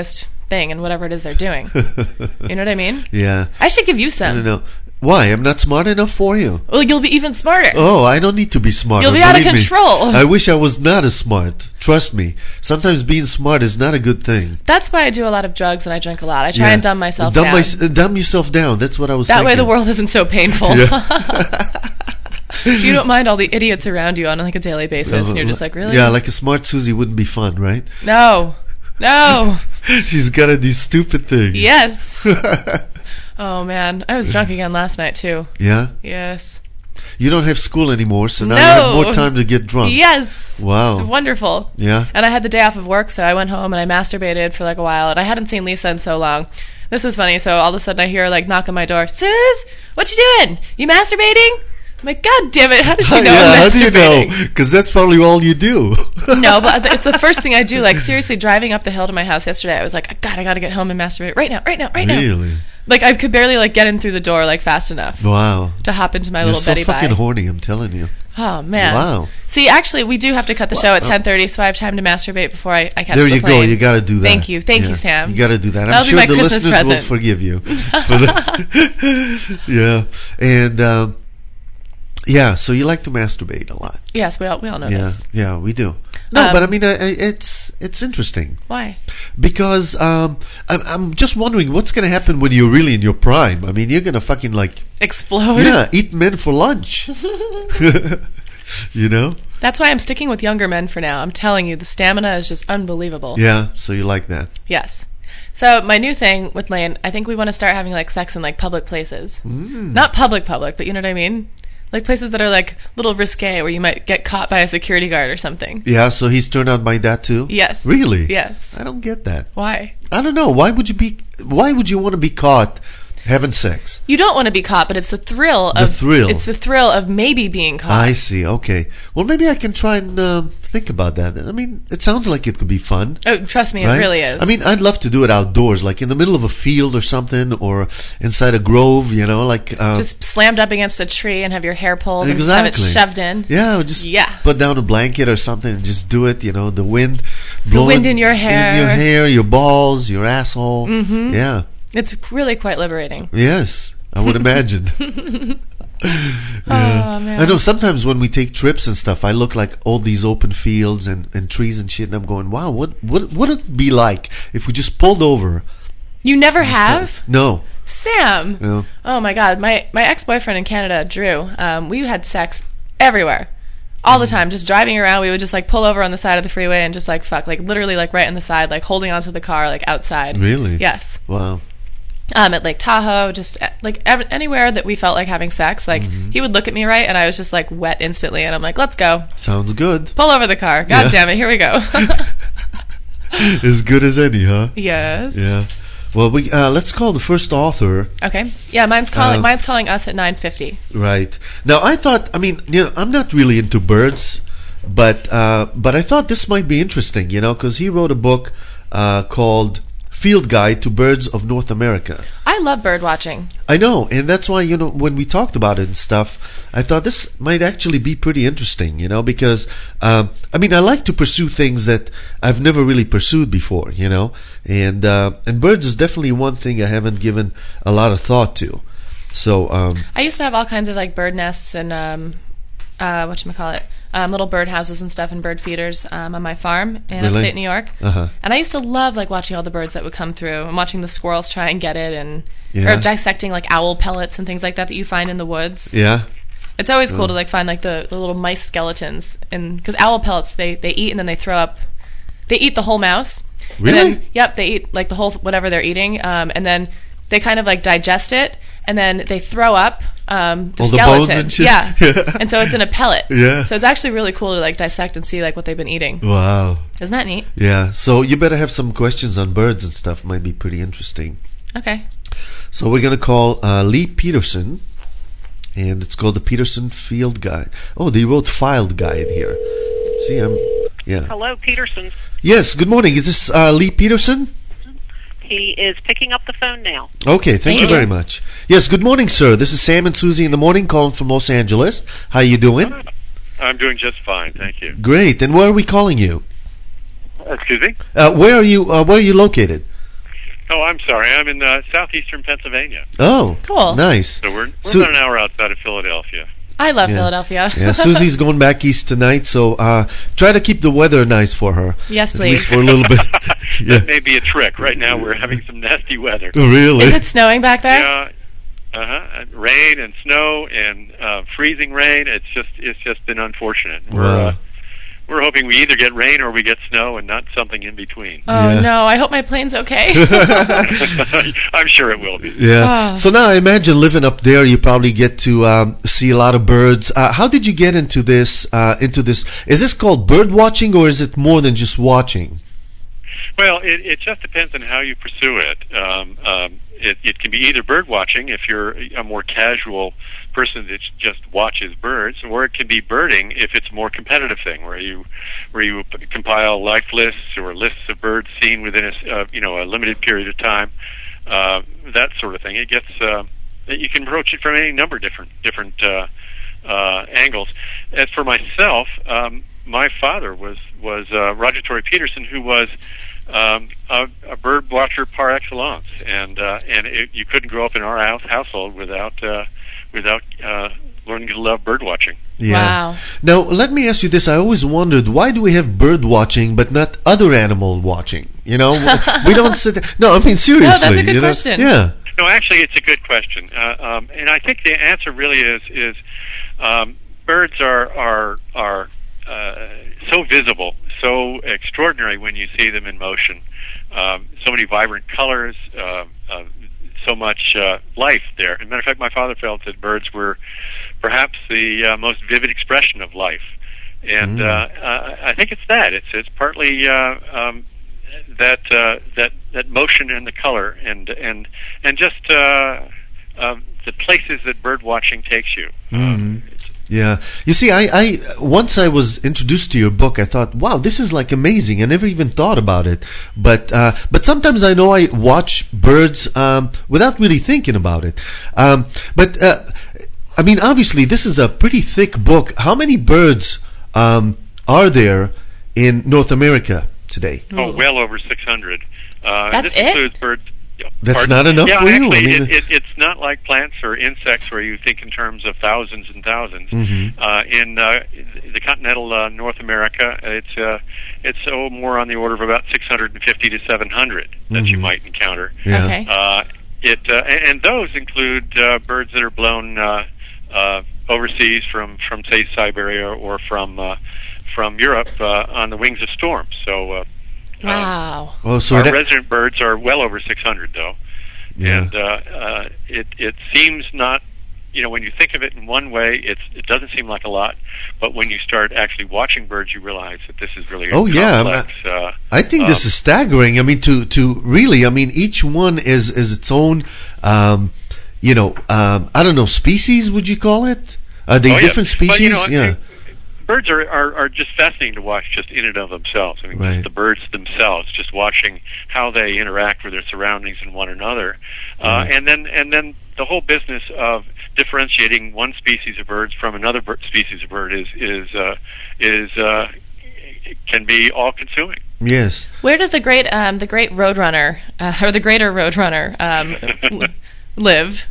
I: thing in whatever it is they're doing. You know what I mean?
H: Yeah.
I: I should give you
H: I
I: some.
H: don't know. Why? I'm not smart enough for you.
I: Well, you'll be even smarter.
H: Oh, I don't need to be smart.
I: You'll be out of control.
H: I wish I was not as smart. Trust me. Sometimes being smart is not a good thing.
I: That's why I do a lot of drugs and I drink a lot. I try
H: Yeah.
I: and dumb myself
H: dumb
I: down.
H: My, dumb yourself down. That's what I was
I: that
H: thinking.
I: way the world isn't so painful.
H: Yeah.
I: You don't mind all the idiots around you on like a daily basis, and you're just like, really?
H: Yeah, like a smart Susie wouldn't be fun, right?
I: No. No.
H: She's got to do stupid things.
I: Yes. Oh, man. I was drunk again last night, too.
H: Yeah?
I: Yes.
H: You don't have school anymore, so now
I: no.
H: you have more time to get drunk.
I: Yes.
H: Wow.
I: It's wonderful.
H: Yeah?
I: And I had the day off of work, so I went home and I masturbated for like a while, and I hadn't seen Lisa in so long. This was funny, so all of a sudden I hear her like knock on my door. Sus, what you doing? You masturbating? I'm like, God damn it, how did she know
H: yeah,
I: I'm
H: how do you
I: masturbating?
H: know? Because that's probably all you do.
I: No, but it's the first thing I do. Like, seriously, driving up the hill to my house yesterday, I was like, God, I got to get home and masturbate right now, right now, right now.
H: Really?
I: Like, I could barely, like, get in through the door, like, fast enough.
H: Wow.
I: To hop into my
H: You're
I: little
H: so
I: Betty
H: fucking
I: Bye.
H: horny, I'm telling you.
I: Oh, man.
H: Wow.
I: See, actually, we do have to cut the
H: Wow.
I: show at ten thirty, so I have time to masturbate before I, I catch
H: There
I: the
H: you
I: plane.
H: go. You got to do that.
I: Thank you. Thank
H: Yeah.
I: you, Sam.
H: You got to do that. I'm
I: That'll be
H: sure
I: my
H: the
I: Christmas
H: listeners will
I: present.
H: forgive you. For the yeah. And, um, yeah, so you like to masturbate a lot.
I: Yes, we all, we all know
H: yeah,
I: this.
H: Yeah, we do. No,
I: Um,
H: but I mean, I, I, it's it's interesting.
I: Why?
H: Because um, I'm, I'm just wondering what's going to happen when you're really in your prime. I mean, you're going to fucking like...
I: Explode?
H: Yeah, eat men for lunch. You know?
I: That's why I'm sticking with younger men for now. I'm telling you, the stamina is just unbelievable.
H: Yeah, so you like that.
I: Yes. So my new thing with Lane, I think we want to start having like sex in like public places.
H: Mm.
I: Not public public, but you know what I mean? Like places that are like a little risque where you might get caught by a security guard or something.
H: Yeah, so he's turned on by that too?
I: Yes.
H: Really?
I: Yes.
H: I don't get that.
I: Why?
H: I don't know. Why would you be why would you want to be caught having sex?
I: You don't want to be caught, but it's the thrill
H: The
I: of
H: thrill.
I: It's the thrill of maybe being caught.
H: I see. Okay. Well, maybe I can try and uh, think about that. I mean, it sounds like it could be fun.
I: Oh, trust me,
H: right?
I: it really is.
H: I mean, I'd love to do it outdoors, like in the middle of a field or something, or inside a grove, you know, like... Uh,
I: just slammed up against a tree and have your hair pulled
H: exactly.
I: and just have it shoved in.
H: Yeah, or just
I: yeah.
H: put down a blanket or something and just do it, you know, the wind blowing...
I: The wind in your hair.
H: In your hair, your balls, your asshole.
I: Mm-hmm.
H: Yeah.
I: It's really quite liberating.
H: Yes, I would imagine. Yeah.
I: Oh, man.
H: I know sometimes when we take trips and stuff, I look like all these open fields and, and trees and shit, and I'm going, wow, what what would it be like if we just pulled over?
I: You never
H: Just
I: have?
H: No.
I: Sam.
H: No.
I: Oh my God, my my ex-boyfriend in Canada, Drew. Um, we had sex everywhere, all the time. Just driving around, we would just like pull over on the side of the freeway and just like fuck, like literally like right on the side, like holding onto the car, like outside.
H: Really?
I: Yes.
H: Wow.
I: Um, at Lake Tahoe, just uh, like ev- anywhere that we felt like having sex, like
H: Mm-hmm.
I: he would look at me right, and I was just like wet instantly, and I'm like, let's go,
H: Sounds good.
I: pull over the car. God
H: Yeah.
I: damn it, here we go.
H: As good as any, huh?
I: Yes.
H: Yeah. Well, we uh, let's call the first author.
I: Okay. Yeah, mine's calling.
H: Uh,
I: mine's calling us at nine fifty.
H: Right. Now, I thought, I mean, you know, I'm not really into birds, but uh, but I thought this might be interesting, you know, because he wrote a book uh, called Field Guide to Birds of North America.
I: I love bird watching.
H: I know, and that's why, you know, when we talked about it and stuff, I thought this might actually be pretty interesting, you know, because, um, I mean, I like to pursue things that I've never really pursued before, you know, and uh, and birds is definitely one thing I haven't given a lot of thought to. So, um,
I: I used to have all kinds of like bird nests and um, uh, whatchamacallit, um, little bird houses and stuff and bird feeders um, on my farm in
H: Really?
I: upstate New York.
H: Uh-huh.
I: And I used to love like watching all the birds that would come through and watching the squirrels try and get it and
H: Yeah.
I: or dissecting like owl pellets and things like that that you find in the woods.
H: yeah.
I: It's always cool
H: Oh.
I: to like find like the, the little mice skeletons, and because owl pellets they, they eat and then they throw up. They eat the whole mouse.
H: Really?
I: And then, yep, they eat like the whole whatever they're eating, um, and then they kind of like digest it, and then they throw up um, the
H: All the
I: skeleton.
H: bones and shit?
I: Yeah.
H: Yeah.
I: And so it's in a pellet.
H: Yeah.
I: So it's actually really cool to like dissect and see like what they've been eating.
H: Wow.
I: Isn't that neat?
H: Yeah. So you better have some questions on birds and stuff. Might be pretty interesting.
I: Okay.
H: So we're gonna call uh, Lee Peterson, and it's called the Peterson Field Guide. Oh, they wrote Filed Guide here. See, I'm yeah.
N: Hello, Peterson.
H: Yes. Good morning. Is this uh, Lee Peterson?
N: He is picking up the phone now.
H: Okay. Thank you very much. Yes. Good morning, sir. This is Sam and Susie in the morning, calling from Los Angeles. How you doing?
O: I'm doing just fine, thank you.
H: Great. And where are we calling you?
O: Excuse me?
H: Uh, where are you? Uh, where are you located?
O: Oh, I'm sorry. I'm in uh, southeastern Pennsylvania.
H: Oh,
I: cool,
H: nice.
O: So we're, we're
H: So-
O: about an hour outside of Philadelphia.
I: I love
H: Yeah.
I: Philadelphia.
H: Yeah, Susie's going back east tonight, so uh, try to keep the weather nice for her.
I: Yes,
H: At
I: please.
H: least for a little bit. Yeah.
O: That may be a trick. Right now, we're having some nasty weather.
H: Oh, really?
I: Is it snowing back there?
O: Yeah. Uh-huh. Rain and snow and uh, freezing rain. It's just it's just been unfortunate. We're
H: Wow.
O: uh, we're hoping we either get rain or we get snow, and not something in between.
I: Oh
H: Yeah.
I: no! I hope my plane's okay.
O: I'm sure it will be.
H: Yeah.
I: Oh.
H: So now I imagine living up there, you probably get to um, see a lot of birds. Uh, how did you get into this? Uh, into this? Is this called bird watching, or is it more than just watching?
O: Well, it, it just depends on how you pursue it. Um, um, it. It can be either bird watching if you're a more casual person that just watches birds, or it can be birding if it's a more competitive thing, where you where you p- compile life lists or lists of birds seen within a s- uh, you know a limited period of time. Uh, that sort of thing. It gets uh, you can approach it from any number of different different uh, uh, angles. As for myself, um, my father was was uh, Roger Torrey Peterson, who was um, a, a bird watcher par excellence, and uh, and it, you couldn't grow up in our house, household without uh, without uh, learning to love bird watching.
H: Yeah.
I: Wow.
H: Now, let me ask you this. I always wondered, why do we have bird watching but not other animal watching? You know, we don't sit there. No, I mean, seriously.
I: No, that's a good
H: you know?
I: question.
H: Yeah.
O: No, actually, it's a good question, uh, um, and I think the answer really is is um, birds are are are uh, so visible, so extraordinary when you see them in motion. Um, so many vibrant colors, uh, uh, so much uh, life there. As a matter of fact, my father felt that birds were perhaps the uh, most vivid expression of life, and
H: Mm.
O: uh, uh, I think it's that. It's it's partly uh, um, that uh, that that motion and the color, and and and just uh, uh, the places that bird watching takes you.
H: Mhm. Yeah. You see, I, I once I was introduced to your book, I thought, wow, this is like amazing. I never even thought about it. But uh, but sometimes I know I watch birds um, without really thinking about it. Um, but uh, I mean, obviously, this is a pretty thick book. How many birds um, are there in North America today?
O: Oh, well over six hundred. Uh,
I: That's
O: this
I: it?
O: includes birds.
H: That's
O: Pardon?
H: not enough
O: yeah,
H: for you?
O: actually,
H: I mean-
O: it, it, it's not like plants or insects where you think in terms of thousands and thousands.
H: Mhm.
O: Uh, in uh, the continental uh, North America, it's uh, it's oh, more on the order of about six hundred fifty to seven hundred that you
H: Mhm.
O: might encounter.
H: Yeah.
I: Okay.
O: Uh, it uh, and, and those include uh, birds that are blown uh, uh, overseas from from say Siberia or from uh, from Europe uh, on the wings of storms. So. Uh,
I: Wow.
H: Oh, so
O: Our
H: that-
O: resident birds are well over six hundred, though,
H: Yeah.
O: and uh, uh, it it seems not. You know, when you think of it in one way, it's it doesn't seem like a lot, but when you start actually watching birds, you realize that this is really a
H: Oh, yeah,
O: complex. Uh,
H: I think this
O: um,
H: is staggering. I mean, to to really, I mean, each one is is its own, um, you know, um, I don't know, species. Would you call it? Are they
O: oh, yeah.
H: different species?
O: But, you know,
H: yeah.
O: birds are, are, are just fascinating to watch just in and of themselves. I mean,
H: Right.
O: just the birds themselves, just watching how they interact with their surroundings and one another. Uh,
H: Right.
O: and then and then the whole business of differentiating one species of birds from another bir- species of bird is is uh, is uh, can be all consuming.
H: Yes.
I: Where does the great um, the great Roadrunner uh, or the greater Roadrunner um, l- live?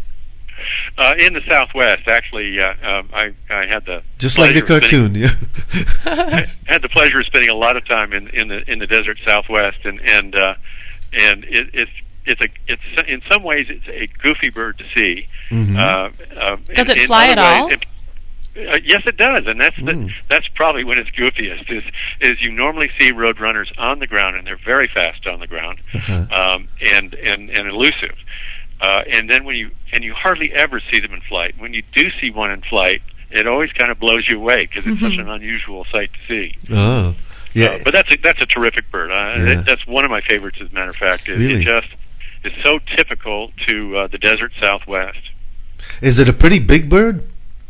O: Uh, in the Southwest, actually, uh, um, I, I had the
H: Just like the
O: pleasure of spending-
H: cartoon. Yeah.
O: had the pleasure of spending a lot of time in, in the in the desert Southwest, and and uh, and it, it's it's a it's in some ways it's a goofy bird to see.
H: Mhm.
O: Uh, uh,
I: Does
O: in-
I: it
O: in
I: fly
O: other
I: at
O: ways, it- uh, yes, it does, and that's the,
H: Mm.
O: that's probably when it's goofiest. Is is you normally see roadrunners on the ground, and they're very fast on the ground,
H: Uh-huh.
O: um, and and and elusive. Uh, and then when you and you hardly ever see them in flight. When you do see one in flight, it always kind of blows you away because it's such an unusual sight to see.
H: Oh. Yeah.
O: Uh, but that's a, that's a terrific bird. Uh,
H: Yeah.
O: that, that's one of my favorites, as a matter of fact. It,
H: Really?
O: it just is so typical to uh, the desert Southwest.
H: Is it a pretty big bird?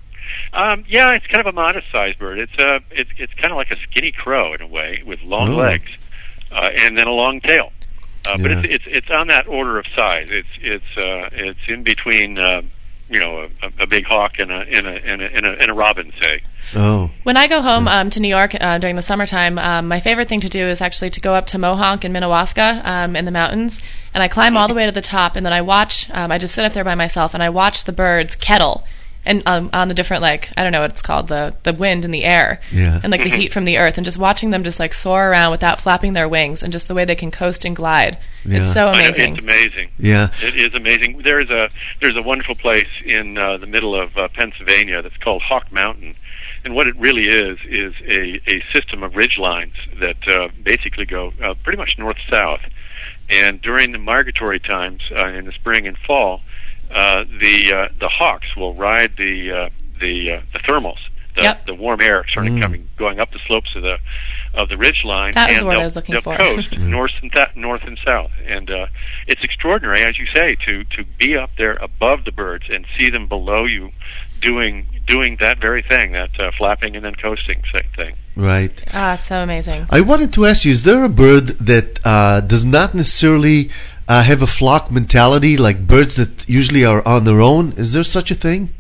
O: Um, yeah, it's kind of a modest-sized bird. It's uh, it's it's kind of like a skinny crow in a way, with long
H: Oh.
O: legs uh, and then a long tail. Uh, But
H: Yeah.
O: it's it's it's on that order of size. It's it's uh, it's in between uh, you know, a, a big hawk and a and a and a, and a, and a robin, say.
H: Oh.
I: When I go home um, to New York uh, during the summertime, um, my favorite thing to do is actually to go up to Mohonk and Minnewaska um, in the mountains, and I climb all the way to the top, and then I watch. Um, I just sit up there by myself, and I watch the birds kettle, and um, on the different, like, I don't know what it's called, the the wind in the air,
H: yeah.
I: and like the heat from the earth, and just watching them just like soar around without flapping their wings, and just the way they can coast and glide.
H: Yeah.
I: It's so
O: I know,
I: amazing.
O: it's amazing.
H: Yeah,
O: it is amazing. There is a there's a wonderful place in uh, the middle of uh, Pennsylvania that's called Hawk Mountain. And what it really is is a, a system of ridge lines that uh, basically go uh, pretty much north-south. And during the migratory times uh, in the spring and fall, uh, the uh, the hawks will ride the uh, the uh, the thermals, the,
I: yep.
O: the warm air sort of
H: Mm.
O: coming going up the slopes of the of the ridge line.
I: That was
O: and
I: what I
O: they'll-
I: was looking
O: they'll
I: for.
O: coast north and th- north and south, and uh, it's extraordinary, as you say, to to be up there above the birds and see them below you, doing doing that very thing, that uh, flapping and then coasting same thing.
H: right.
I: Ah, it's so amazing.
H: I wanted to ask you: is there a bird that uh, does not necessarily uh, have a flock mentality, like birds that usually are on their own? Is there such a thing?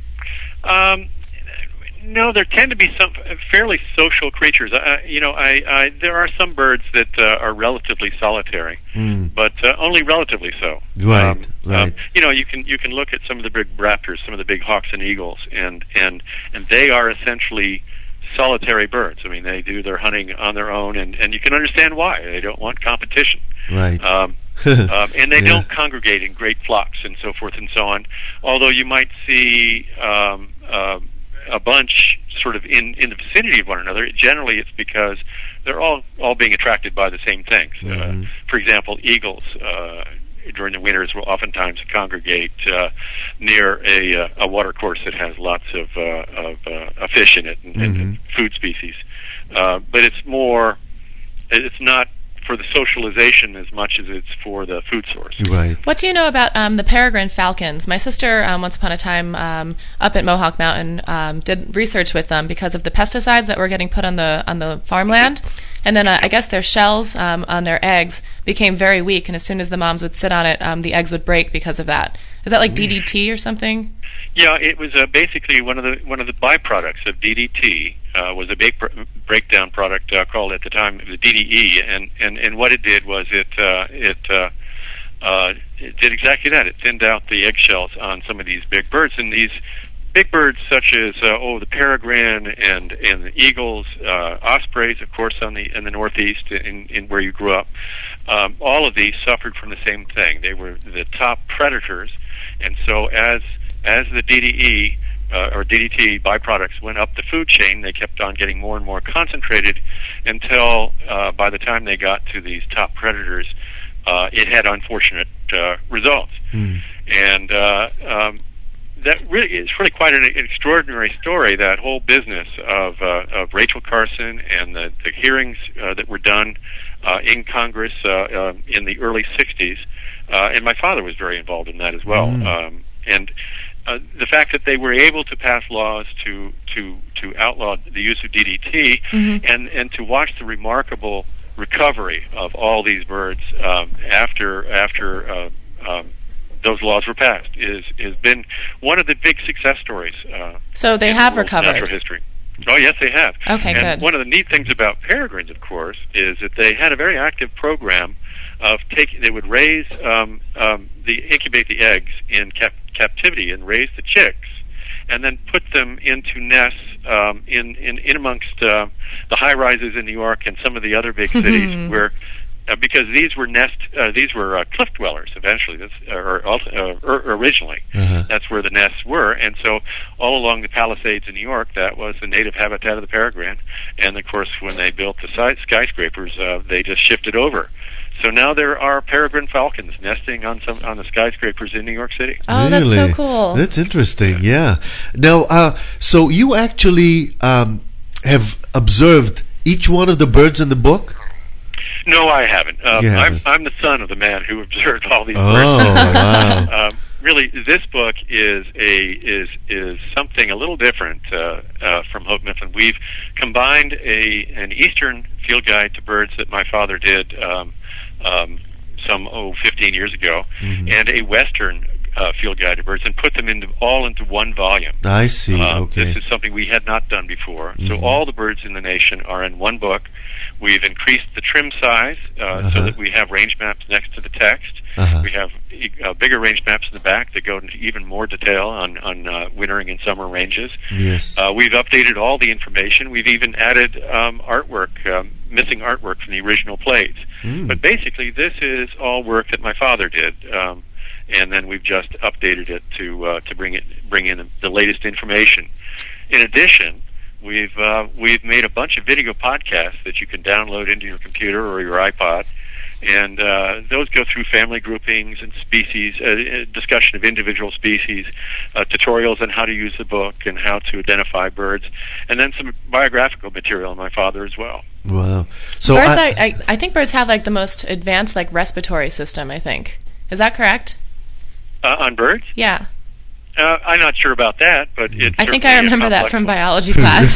O: Um, no, there tend to be some fairly social creatures. Uh, you know, I, I there are some birds that uh, are relatively solitary,
H: Mm.
O: but uh, only relatively so.
H: Right,
O: Um,
H: right.
O: um, you know, you can you can look at some of the big raptors, some of the big hawks and eagles, and and and they are essentially solitary birds. I mean, they do their hunting on their own, and and you can understand why. They don't want competition.
H: Right.
O: Um, um, and they
H: Yeah.
O: don't congregate in great flocks and so forth and so on. Although you might see um, uh, a bunch sort of in, in the vicinity of one another, generally it's because they're all, all being attracted by the same things.
H: Mhm.
O: Uh, for example, eagles uh, during the winters will oftentimes congregate uh, near a, uh, a water course that has lots of, uh, of uh, a fish in it and, and
H: Mhm.
O: food species. Uh, but it's more, it's not for the socialization as much as it's for the food source.
H: Right.
I: What do you know about um, the peregrine falcons? My sister, um, once upon a time, um, up at Mohawk Mountain, um, did research with them because of the pesticides that were getting put on the on the farmland. And then uh, I guess their shells um, on their eggs became very weak, and as soon as the moms would sit on it, um, the eggs would break because of that. Is that like D D T or something?
O: Yeah, it was uh, basically one of the one of the byproducts of D D T uh, was a big pr- breakdown product uh, called at the time the D D E, and, and, and what it did was it uh, it, uh, uh, it did exactly that. It thinned out the eggshells on some of these big birds, and these big birds such as uh, oh the peregrine and and the eagles, uh, ospreys, of course, on the in the northeast in, in where you grew up. Um, all of these suffered from the same thing. They were the top predators, and so as as the D D E uh, or D D T byproducts went up the food chain, they kept on getting more and more concentrated until uh, by the time they got to these top predators, uh, it had unfortunate uh, results.
H: Mm.
O: And uh, um, that really is really quite an, an extraordinary story. That whole business of uh, of Rachel Carson and the, the hearings uh, that were done uh, in Congress uh, uh, in the early sixties, uh, and my father was very involved in that as well.
H: Mm.
O: Um, and uh, the fact that they were able to pass laws to to to outlaw the use of D D T,
I: Mm-hmm.
O: and and to watch the remarkable recovery of all these birds um, after after uh, um, those laws were passed is has been one of the big success stories. Uh,
I: So they
O: in
I: have
O: the world's
I: recovered.
O: natural history. Oh yes, they have.
I: Okay,
O: and
I: good.
O: one of the neat things about peregrines, of course, is that they had a very active program of taking. They would raise um, um, the incubate the eggs in cap- captivity and raise the chicks, and then put them into nests um, in, in in amongst uh, the high rises in New York and some of the other big cities where. Uh, because these were nest, uh, these were uh, cliff dwellers. Eventually, this, uh, or, uh, or originally,
H: Uh-huh.
O: that's where the nests were. And so, all along the Palisades in New York, that was the native habitat of the peregrine. And of course, when they built the si- skyscrapers, uh, they just shifted over. So now there are peregrine falcons nesting on some on the skyscrapers in New York City.
I: Oh, that's so
H: Really?
I: cool.
H: That's interesting. Yeah. Now, uh, so you actually um, have observed each one of the birds in the book?
O: No, I haven't. Um,
H: You
O: I'm,
H: haven't.
O: I'm the son of the man who observed all these
H: Oh,
O: birds.
H: wow.
O: um, really, this book is a is is something a little different uh, uh, from Hope Mifflin. We've combined a an Eastern field guide to birds that my father did um, um, some oh fifteen years ago,
H: Mhm.
O: and a Western uh, field guide to birds and put them into all into one volume.
H: I see.
O: Uh,
H: okay.
O: This is something we had not done before.
H: Mm-hmm.
O: So all the birds in the nation are in one book. We've increased the trim size uh,
H: Uh-huh.
O: so that we have range maps next to the text.
H: Uh-huh.
O: We have uh, bigger range maps in the back that go into even more detail on, on uh, wintering and summer ranges.
H: Yes.
O: Uh, we've updated all the information. We've even added um, artwork, um, missing artwork from the original plates.
H: Mm.
O: But basically, this is all work that my father did, um, and then we've just updated it to uh, to bring it bring in the latest information. In addition, we've uh, we've made a bunch of video podcasts that you can download into your computer or your iPod. And uh, those go through family groupings and species, uh, discussion of individual species, uh, tutorials on how to use the book and how to identify birds, and then some biographical material on my father as well.
H: Wow. So
I: birds,
H: I,
I: I, I, I think birds have like the most advanced like respiratory system. I think is that correct?
O: Uh, on birds?
I: Yeah.
O: Uh, I'm not sure about that, but it's.
I: I think I remember that from biology class.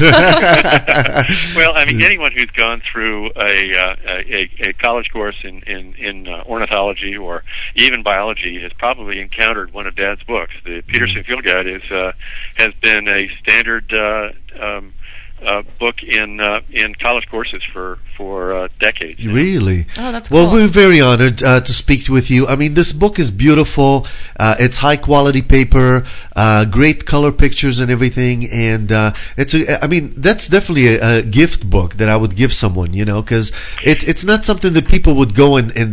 O: Well, I mean, anyone who's gone through a uh, a, a college course in in, in uh, ornithology or even biology has probably encountered one of Dad's books. The Peterson Field Guide is uh, has been a standard uh, um, uh, book in uh, in college courses for for uh, decades.
H: Really?
I: Oh, that's
H: well,
I: cool.
H: we're very honored uh, to speak with you. I mean, this book is beautiful. Uh, it's high quality paper, uh, great color pictures and everything. And uh, it's a, I mean, that's definitely a, a gift book that I would give someone, you know, because it, it's not something that people would go and, and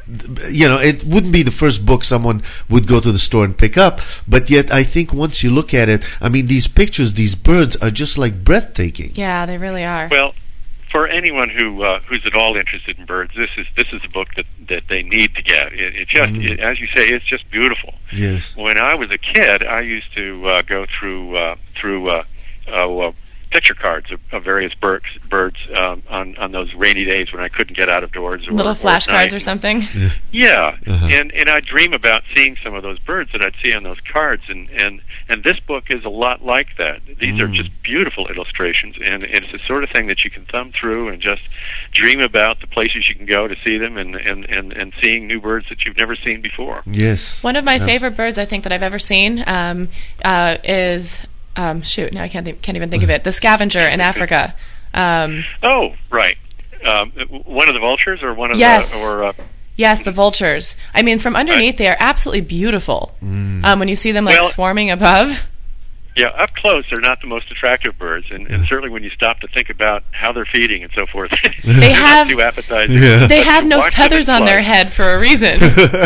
H: you know, it wouldn't be the first book someone would go to the store and pick up. But yet, I think once you look at it, I mean, these pictures, these birds are just like breathtaking.
I: Yeah, they really are.
O: Well, for anyone who uh, who's at all interested in birds, this is this is a book that, that they need to get. It, it just,
H: Mm.
O: it, as you say, it's just beautiful.
H: Yes.
O: When I was a kid, I used to uh, go through uh, through uh, uh, uh, picture cards of, of various birds birds um, on on those rainy days when I couldn't get out of doors. Or,
I: Little
O: or
I: flashcards
O: at night.
I: or something.
O: Yeah,
H: Uh-huh.
O: and and I dream about seeing some of those birds that I'd see on those cards, and and and this book is a lot like that. These are
H: Mm.
O: just beautiful illustrations, and, and it's the sort of thing that you can thumb through and just dream about the places you can go to see them, and and and, and seeing new birds that you've never seen before.
H: Yes.
I: One of my
H: Yes.
I: favorite birds, I think, that I've ever seen um, uh, is um, shoot. Now I can't think, can't even think of it. The scavenger in Africa. Um,
O: Oh, right. Um, one of the vultures, or one of
I: Yes.
O: the, or uh,
I: yes, the vultures. I mean, from underneath, they are absolutely beautiful.
H: Mm.
I: Um, when you see them like
O: Well-
I: swarming above.
O: yeah, up close, they're not the most attractive birds, and, and certainly when you stop to think about how they're feeding and so forth,
I: They
O: they're
I: have-
O: not too appetizing.
H: Yeah.
I: They
O: But
I: have
O: to
I: no
O: watch them
I: feathers
O: in
I: on their
O: flight-
I: head for a reason.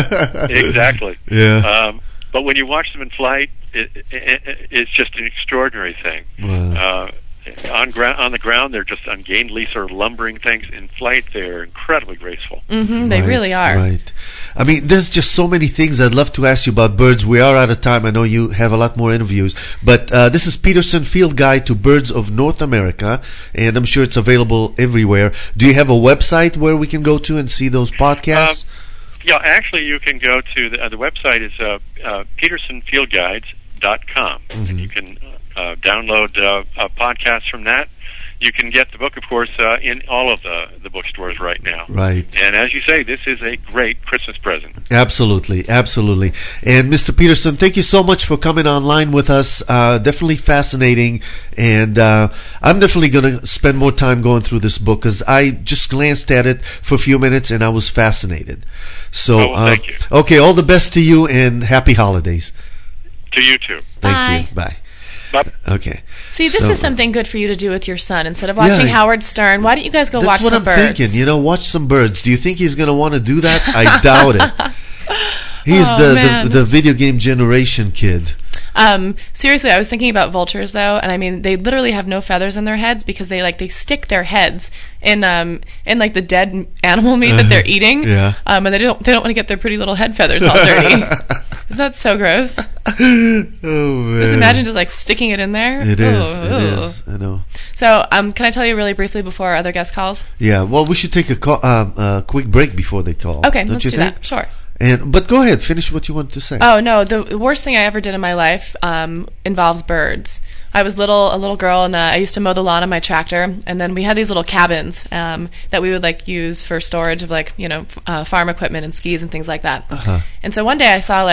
O: Exactly.
H: Yeah.
O: Um, but when you watch them in flight, it, it, it, it's just an extraordinary thing.
H: Wow.
O: Uh, on ground, on the ground, they're just ungainly, sort of lumbering things. In flight, they're incredibly graceful.
I: hmm they
H: Right,
I: really are.
H: Right. I mean, there's just so many things I'd love to ask you about birds. We are out of time. I know you have a lot more interviews. But uh, this is Peterson Field Guide to Birds of North America, and I'm sure it's available everywhere. Do you have a website where we can go to and see those podcasts?
O: Yeah, actually, you can go to the, uh, the website is uh, uh, peterson field guides dot com,
H: Mm-hmm.
O: and you can uh, download uh, uh, podcasts from that. You can get the book, of course, uh, in all of the, the bookstores right now.
H: Right.
O: And as you say, this is a great Christmas present.
H: Absolutely, absolutely. And Mister Peterson, thank you so much for coming online with us. Uh, definitely fascinating. And uh, I'm definitely going to spend more time going through this book because I just glanced at it for a few minutes and I was fascinated. So,
O: Oh, well, thank
H: uh,
O: you.
H: okay, all the best to you and happy holidays.
O: To you, too.
H: Thank
I: Bye.
H: you. Bye.
O: Bye.
H: Okay.
I: See, this
H: So-
I: is something good for you to do with your son. Instead of watching
H: Yeah.
I: Howard Stern, why don't you guys go
H: That's
I: watch
H: what
I: some
H: I'm
I: birds?
H: thinking. You know, watch some birds. Do you think he's going to want to do that? I doubt it. He's
I: Oh,
H: the,
I: man.
H: the the video game generation kid.
I: Um, seriously, I was thinking about vultures though, and I mean, they literally have no feathers in their heads because they like they stick their heads in um in like the dead animal meat that they're eating.
H: Yeah.
I: Um, and they don't they don't want to get their pretty little head feathers all dirty. Isn't that so gross?
H: Oh man.
I: Just imagine just like sticking it in there.
H: It is.
I: Oh,
H: It
I: ew.
H: is. I know.
I: So, um, can I tell you really briefly before our other guest calls?
H: Yeah. Well, we should take a call, uh, uh, quick break before they call.
I: Okay,
H: Don't
I: let's
H: you
I: do
H: think?
I: that. Sure.
H: And but go ahead, finish what you wanted to say.
I: Oh no, the worst thing I ever did in my life um, involves birds. I was little, a little girl, and uh, I used to mow the lawn on my tractor, and then we had these little cabins um, that we would like use for storage of like you know f- uh, farm equipment and skis and things like that.
H: Uh-huh.
I: And so one day I saw like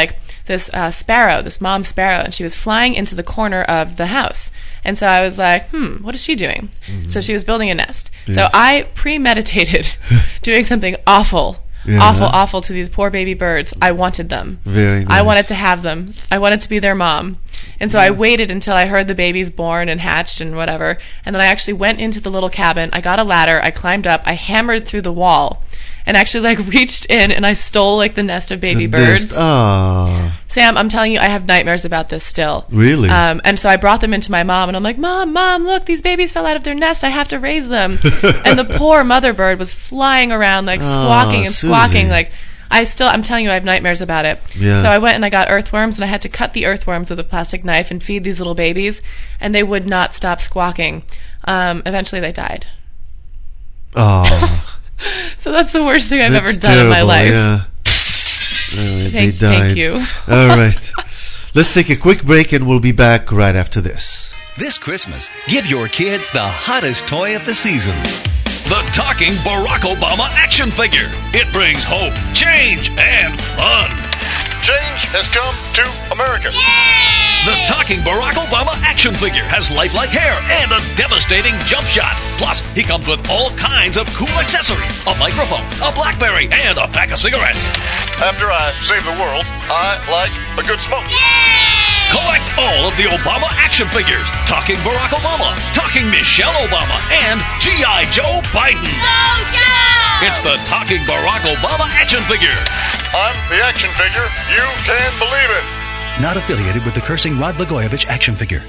I: this uh, sparrow, this mom sparrow, and she was flying into the corner of the house. And so I was like, hmm, what is she doing? Mm-hmm. So she was building a nest. Yes. So I premeditated doing something awful, yeah. awful, awful to these poor baby birds. I wanted them.
H: Very nice.
I: I wanted to have them. I wanted to be their mom. And so yeah. I waited until I heard the babies born and hatched and whatever. And then I actually went into the little cabin. I got a ladder. I climbed up. I hammered through the wall. And actually, like, reached in and I stole, like, the nest of baby the birds.
H: Oh.
I: Sam, I'm telling you, I have nightmares about this still.
H: Really?
I: Um, and so I brought them into my mom, and I'm like, Mom, Mom, look, these babies fell out of their nest. I have to raise them. And the poor mother bird was flying around, like, squawking oh, and squawking. Susie. Like, I still, I'm telling you, I have nightmares about it.
H: Yeah.
I: So I went and I got earthworms, and I had to cut the earthworms with a plastic knife and feed these little babies, and they would not stop squawking. Um, eventually, they died.
H: Oh.
I: So that's the worst thing I've
H: that's
I: ever done
H: terrible,
I: in my life.
H: Yeah. Uh,
I: thank,
H: they died.
I: thank you.
H: All right. Let's take a quick break and we'll be back right after this.
P: This Christmas, give your kids the hottest toy of the season. The talking Barack Obama action figure. It brings hope, change, and fun.
Q: Change has come to America.
P: The talking Barack Obama action figure has lifelike hair and a devastating jump shot. Plus, he comes with all kinds of cool accessories. A microphone, a BlackBerry, and a pack of cigarettes.
Q: After I save the world, I like a good smoke.
P: Collect all of the Obama action figures. Talking Barack Obama, Talking Michelle Obama, and G I. Joe Biden.
F: Go Joe!
P: It's the Talking Barack Obama action figure.
Q: I'm the action figure you can believe in.
R: Not affiliated with the cursing Rod Blagojevich action figure.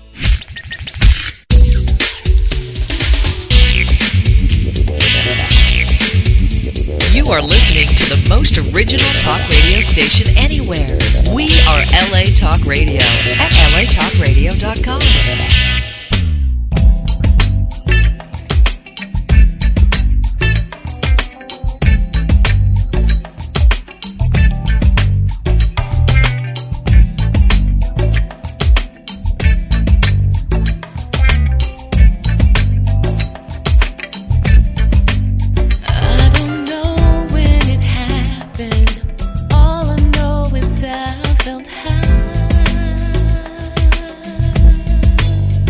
A: You are listening to the most original talk radio station anywhere. We are L A Talk Radio at L A talk radio dot com.
F: I felt high.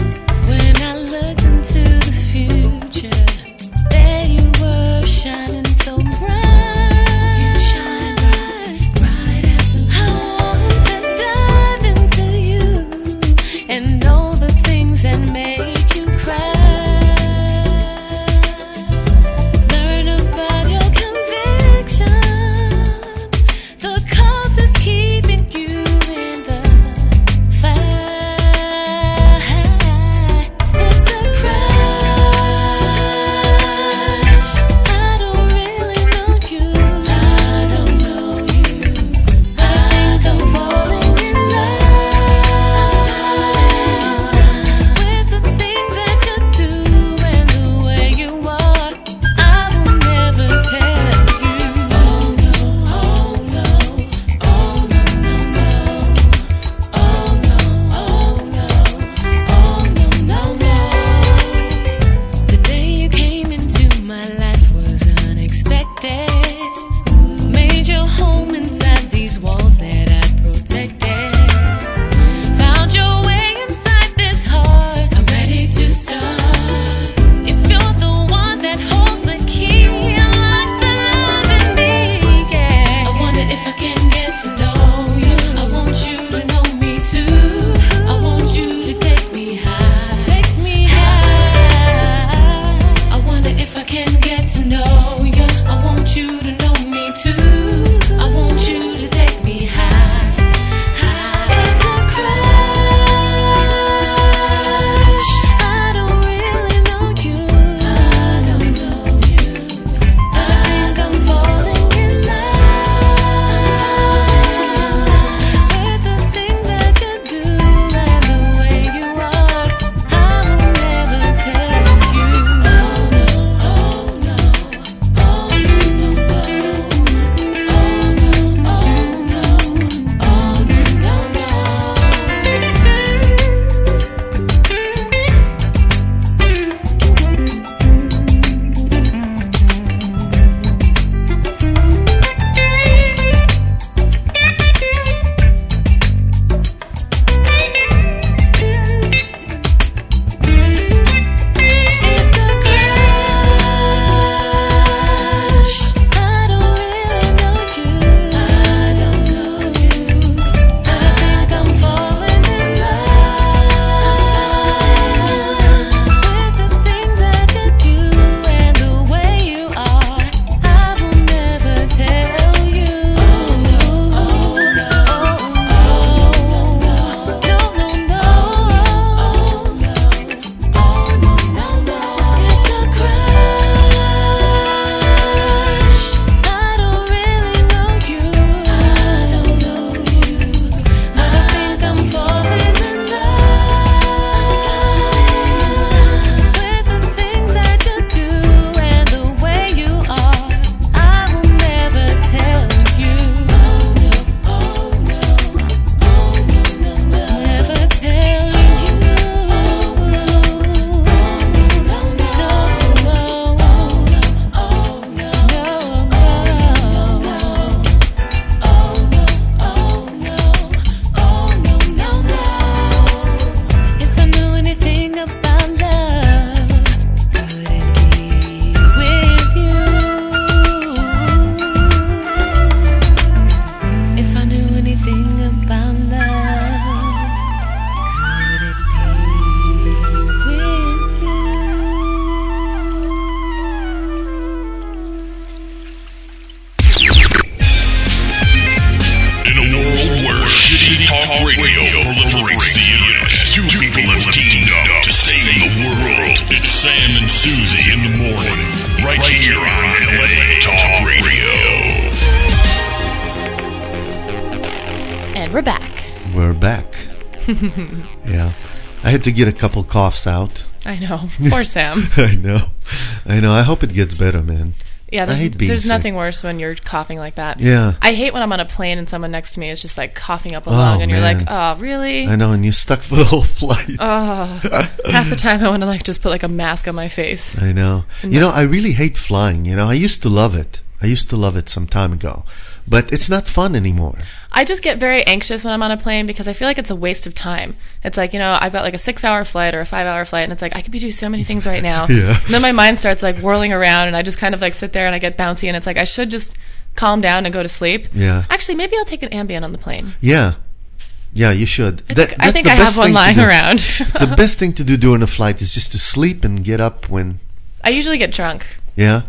I: And we're back.
H: We're back. Yeah. I had to get a couple coughs out.
I: I know. Poor Sam.
H: I know. I know. I hope it gets better, man.
I: Yeah,
H: I
I: there's,
H: hate being
I: there's
H: sick.
I: nothing worse when you're coughing like that.
H: Yeah.
I: I hate when I'm on a plane and someone next to me is just like coughing up a
H: Oh,
I: lung and you're
H: man.
I: like, oh, really?
H: I know, and you're stuck for the whole flight.
I: Oh, half the time I want to like just put like a mask on my face.
H: I know.
I: And
H: You know, I really hate flying. You know, I used to love it. I used to love it some time ago. But it's not fun anymore.
I: I just get very anxious when I'm on a plane because I feel like it's a waste of time. It's like, you know, I've got like a six-hour flight or a five-hour flight, and it's like, I could be doing so many things right now.
H: Yeah.
I: And then my mind starts like whirling around, and I just kind of like sit there and I get bouncy, and it's like, I should just calm down and go to sleep.
H: Yeah.
I: Actually, maybe I'll take an Ambien on the plane.
H: Yeah. Yeah, you should.
I: I
H: That-
I: think, I,
H: that's
I: think
H: the
I: I
H: best
I: have one
H: thing to
I: lying
H: do.
I: around.
H: It's the best thing to do during a flight is just to sleep and get up when...
I: I usually get drunk.
H: Yeah?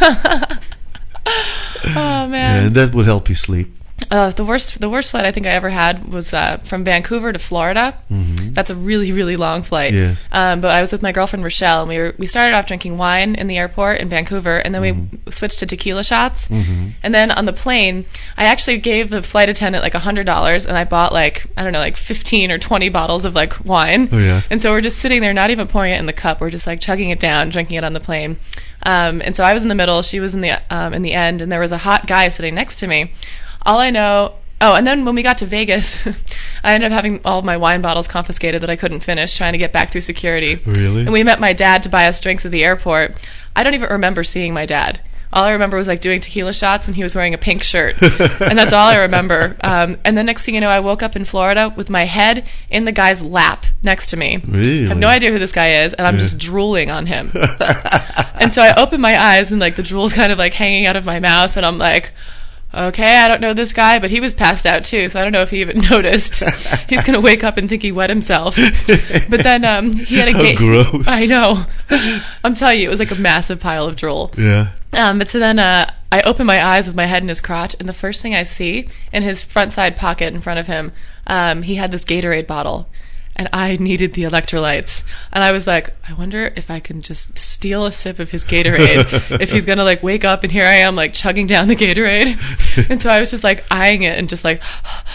I: Oh, man.
H: And that would help you sleep.
I: Uh, the worst, the worst flight I think I ever had was uh, from Vancouver to Florida.
H: Mhm.
I: That's a really, really long flight.
H: Yes.
I: Um, but I was with my girlfriend Rochelle, and we were we started off drinking wine in the airport in Vancouver, and then we switched to tequila shots.
H: Mhm.
I: And then on the plane, I actually gave the flight attendant like a hundred dollars, and I bought like I don't know, like fifteen or twenty bottles of like wine.
H: Oh, yeah.
I: And so we're just sitting there, not even pouring it in the cup. We're just like chugging it down, drinking it on the plane. Um, and so I was in the middle, she was in the um, in the end, and there was a hot guy sitting next to me. All I know. Oh, and then when we got to Vegas, I ended up having all of my wine bottles confiscated that I couldn't finish, trying to get back through security.
H: Really?
I: And we met my dad to buy us drinks at the airport. I don't even remember seeing my dad. All I remember was like doing tequila shots, and he was wearing a pink shirt, and that's all I remember. Um, and then next thing you know, I woke up in Florida with my head in the guy's lap next to me.
H: Really?
I: I have no idea who this guy is, and I'm
H: Yeah.
I: just drooling on him. And so I open my eyes, and like the drool's kind of like hanging out of my mouth, and I'm like, okay, I don't know this guy, but he was passed out too, so I don't know if he even noticed. He's going to wake up and think he wet himself. But then um, he had a
H: How
I: gate.
H: gross.
I: I know. I'm telling you, it was like a massive pile of drool.
H: Yeah.
I: Um, but so then uh, I open my eyes with my head in his crotch, and the first thing I see in his front side pocket in front of him, um, he had this Gatorade bottle. And I needed the electrolytes. And I was like, I wonder if I can just steal a sip of his Gatorade, if he's going to like wake up and here I am like chugging down the Gatorade. And so I was just like eyeing it and just like,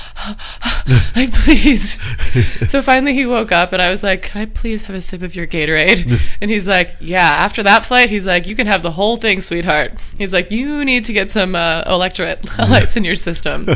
I: like, please. So finally he woke up and I was like, can I please have a sip of your Gatorade? And he's like, yeah. After that flight, he's like, you can have the whole thing, sweetheart. He's like, you need to get some uh, electrolytes in your system.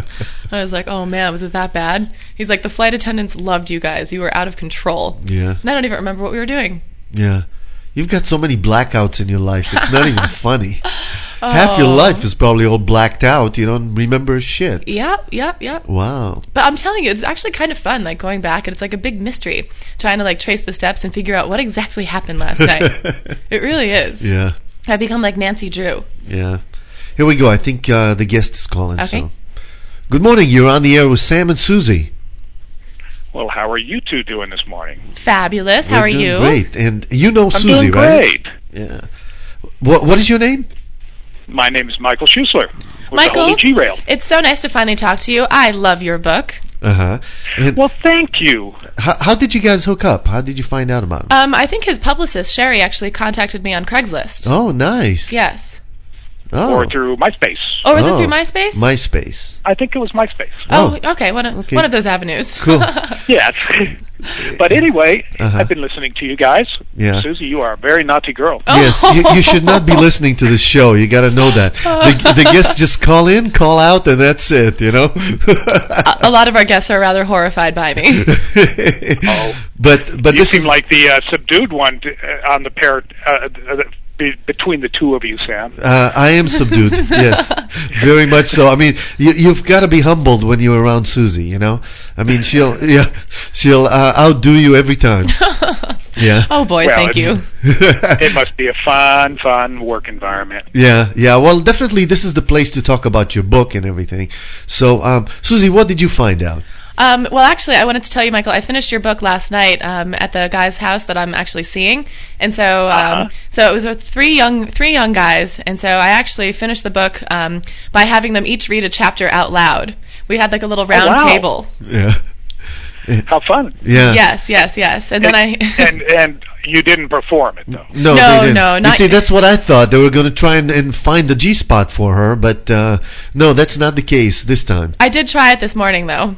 I: I was like, oh man, was it that bad? He's like, the flight attendants loved you guys. You were out of control.
H: Yeah.
I: And I don't even remember what we were doing.
H: Yeah. You've got so many blackouts in your life. It's not even funny. Half your
I: Oh.
H: life is probably all blacked out. You don't remember shit.
I: Yep, yep, yep.
H: Wow.
I: But I'm telling you, it's actually kind of fun, like going back, and it's like a big mystery, trying to like trace the steps and figure out what exactly happened last night. It really is.
H: Yeah.
I: I become like Nancy Drew.
H: Yeah. Here we go. I think uh, the guest is calling.
I: Okay.
H: So. Good morning. You're on the air with Sam and Susie.
S: Well, how are you two doing this morning?
I: Fabulous. How
H: We're
I: are
H: doing
I: you?
H: Great. And you know
S: I'm
H: Susie,
S: doing
H: right?
S: great.
H: Yeah. What What is your name?
S: My name is Michael Schusler with
I: Michael,
S: the Holy G-Rail.
I: it's so nice to finally talk to you. I love your book.
H: Uh huh.
S: Well, thank you.
H: How, how did you guys hook up? How did you find out about him?
I: Um, I think his publicist, Sherry, actually contacted me on Craigslist.
H: Oh, nice.
I: Yes.
H: Oh.
S: Or through MySpace.
I: Or was it
H: Oh,
I: through MySpace?
H: MySpace.
S: I think it was MySpace.
I: Oh, okay. One of,
H: Okay.
I: one of those avenues.
H: Cool.
S: Yes. But anyway,
H: Uh-huh.
S: I've been listening to you guys.
H: Yeah.
S: Susie, you are a very naughty girl.
H: Yes, you, you should not be listening to this show. You got to know that. The, the guests just call in, call out, and that's it, you know?
I: a, a lot of our guests are rather horrified by me.
S: Oh.
H: But but
S: you
H: this
S: seem
H: is
S: like the uh, subdued one to, uh, on the pair uh, uh, be, between the two of you, Sam.
H: uh, I am subdued. Yes, very much so. I mean, you, you've got to be humbled when you're around Susie. You know, I mean, she'll yeah, she'll uh, outdo you every time. Yeah.
I: Oh boy,
S: Well,
I: thank
S: it-
I: you.
S: It must be a fun, fun work environment.
H: Yeah, yeah. Well, definitely, this is the place to talk about your book and everything. So, um, Susie, what did you find out?
I: Um, well, actually, I wanted to tell you, Michael, I finished your book last night um, at the guy's house that I'm actually seeing, and so um,
S: Uh-huh.
I: so it was with three young three young guys, and so I actually finished the book um, by having them each read a chapter out loud. We had like a little round
S: wow.
I: table.
H: Yeah.
S: How fun!
H: Yeah.
I: Yes, yes, yes, and then I
S: and and you didn't perform it, though.
H: No,
I: No,
H: they didn't.
I: no,
H: You
I: not
H: see,
I: yet.
H: that's what I thought. They were going to try and, and find the G spot for her, but uh, no, that's not the case this time.
I: I did try it this morning, though.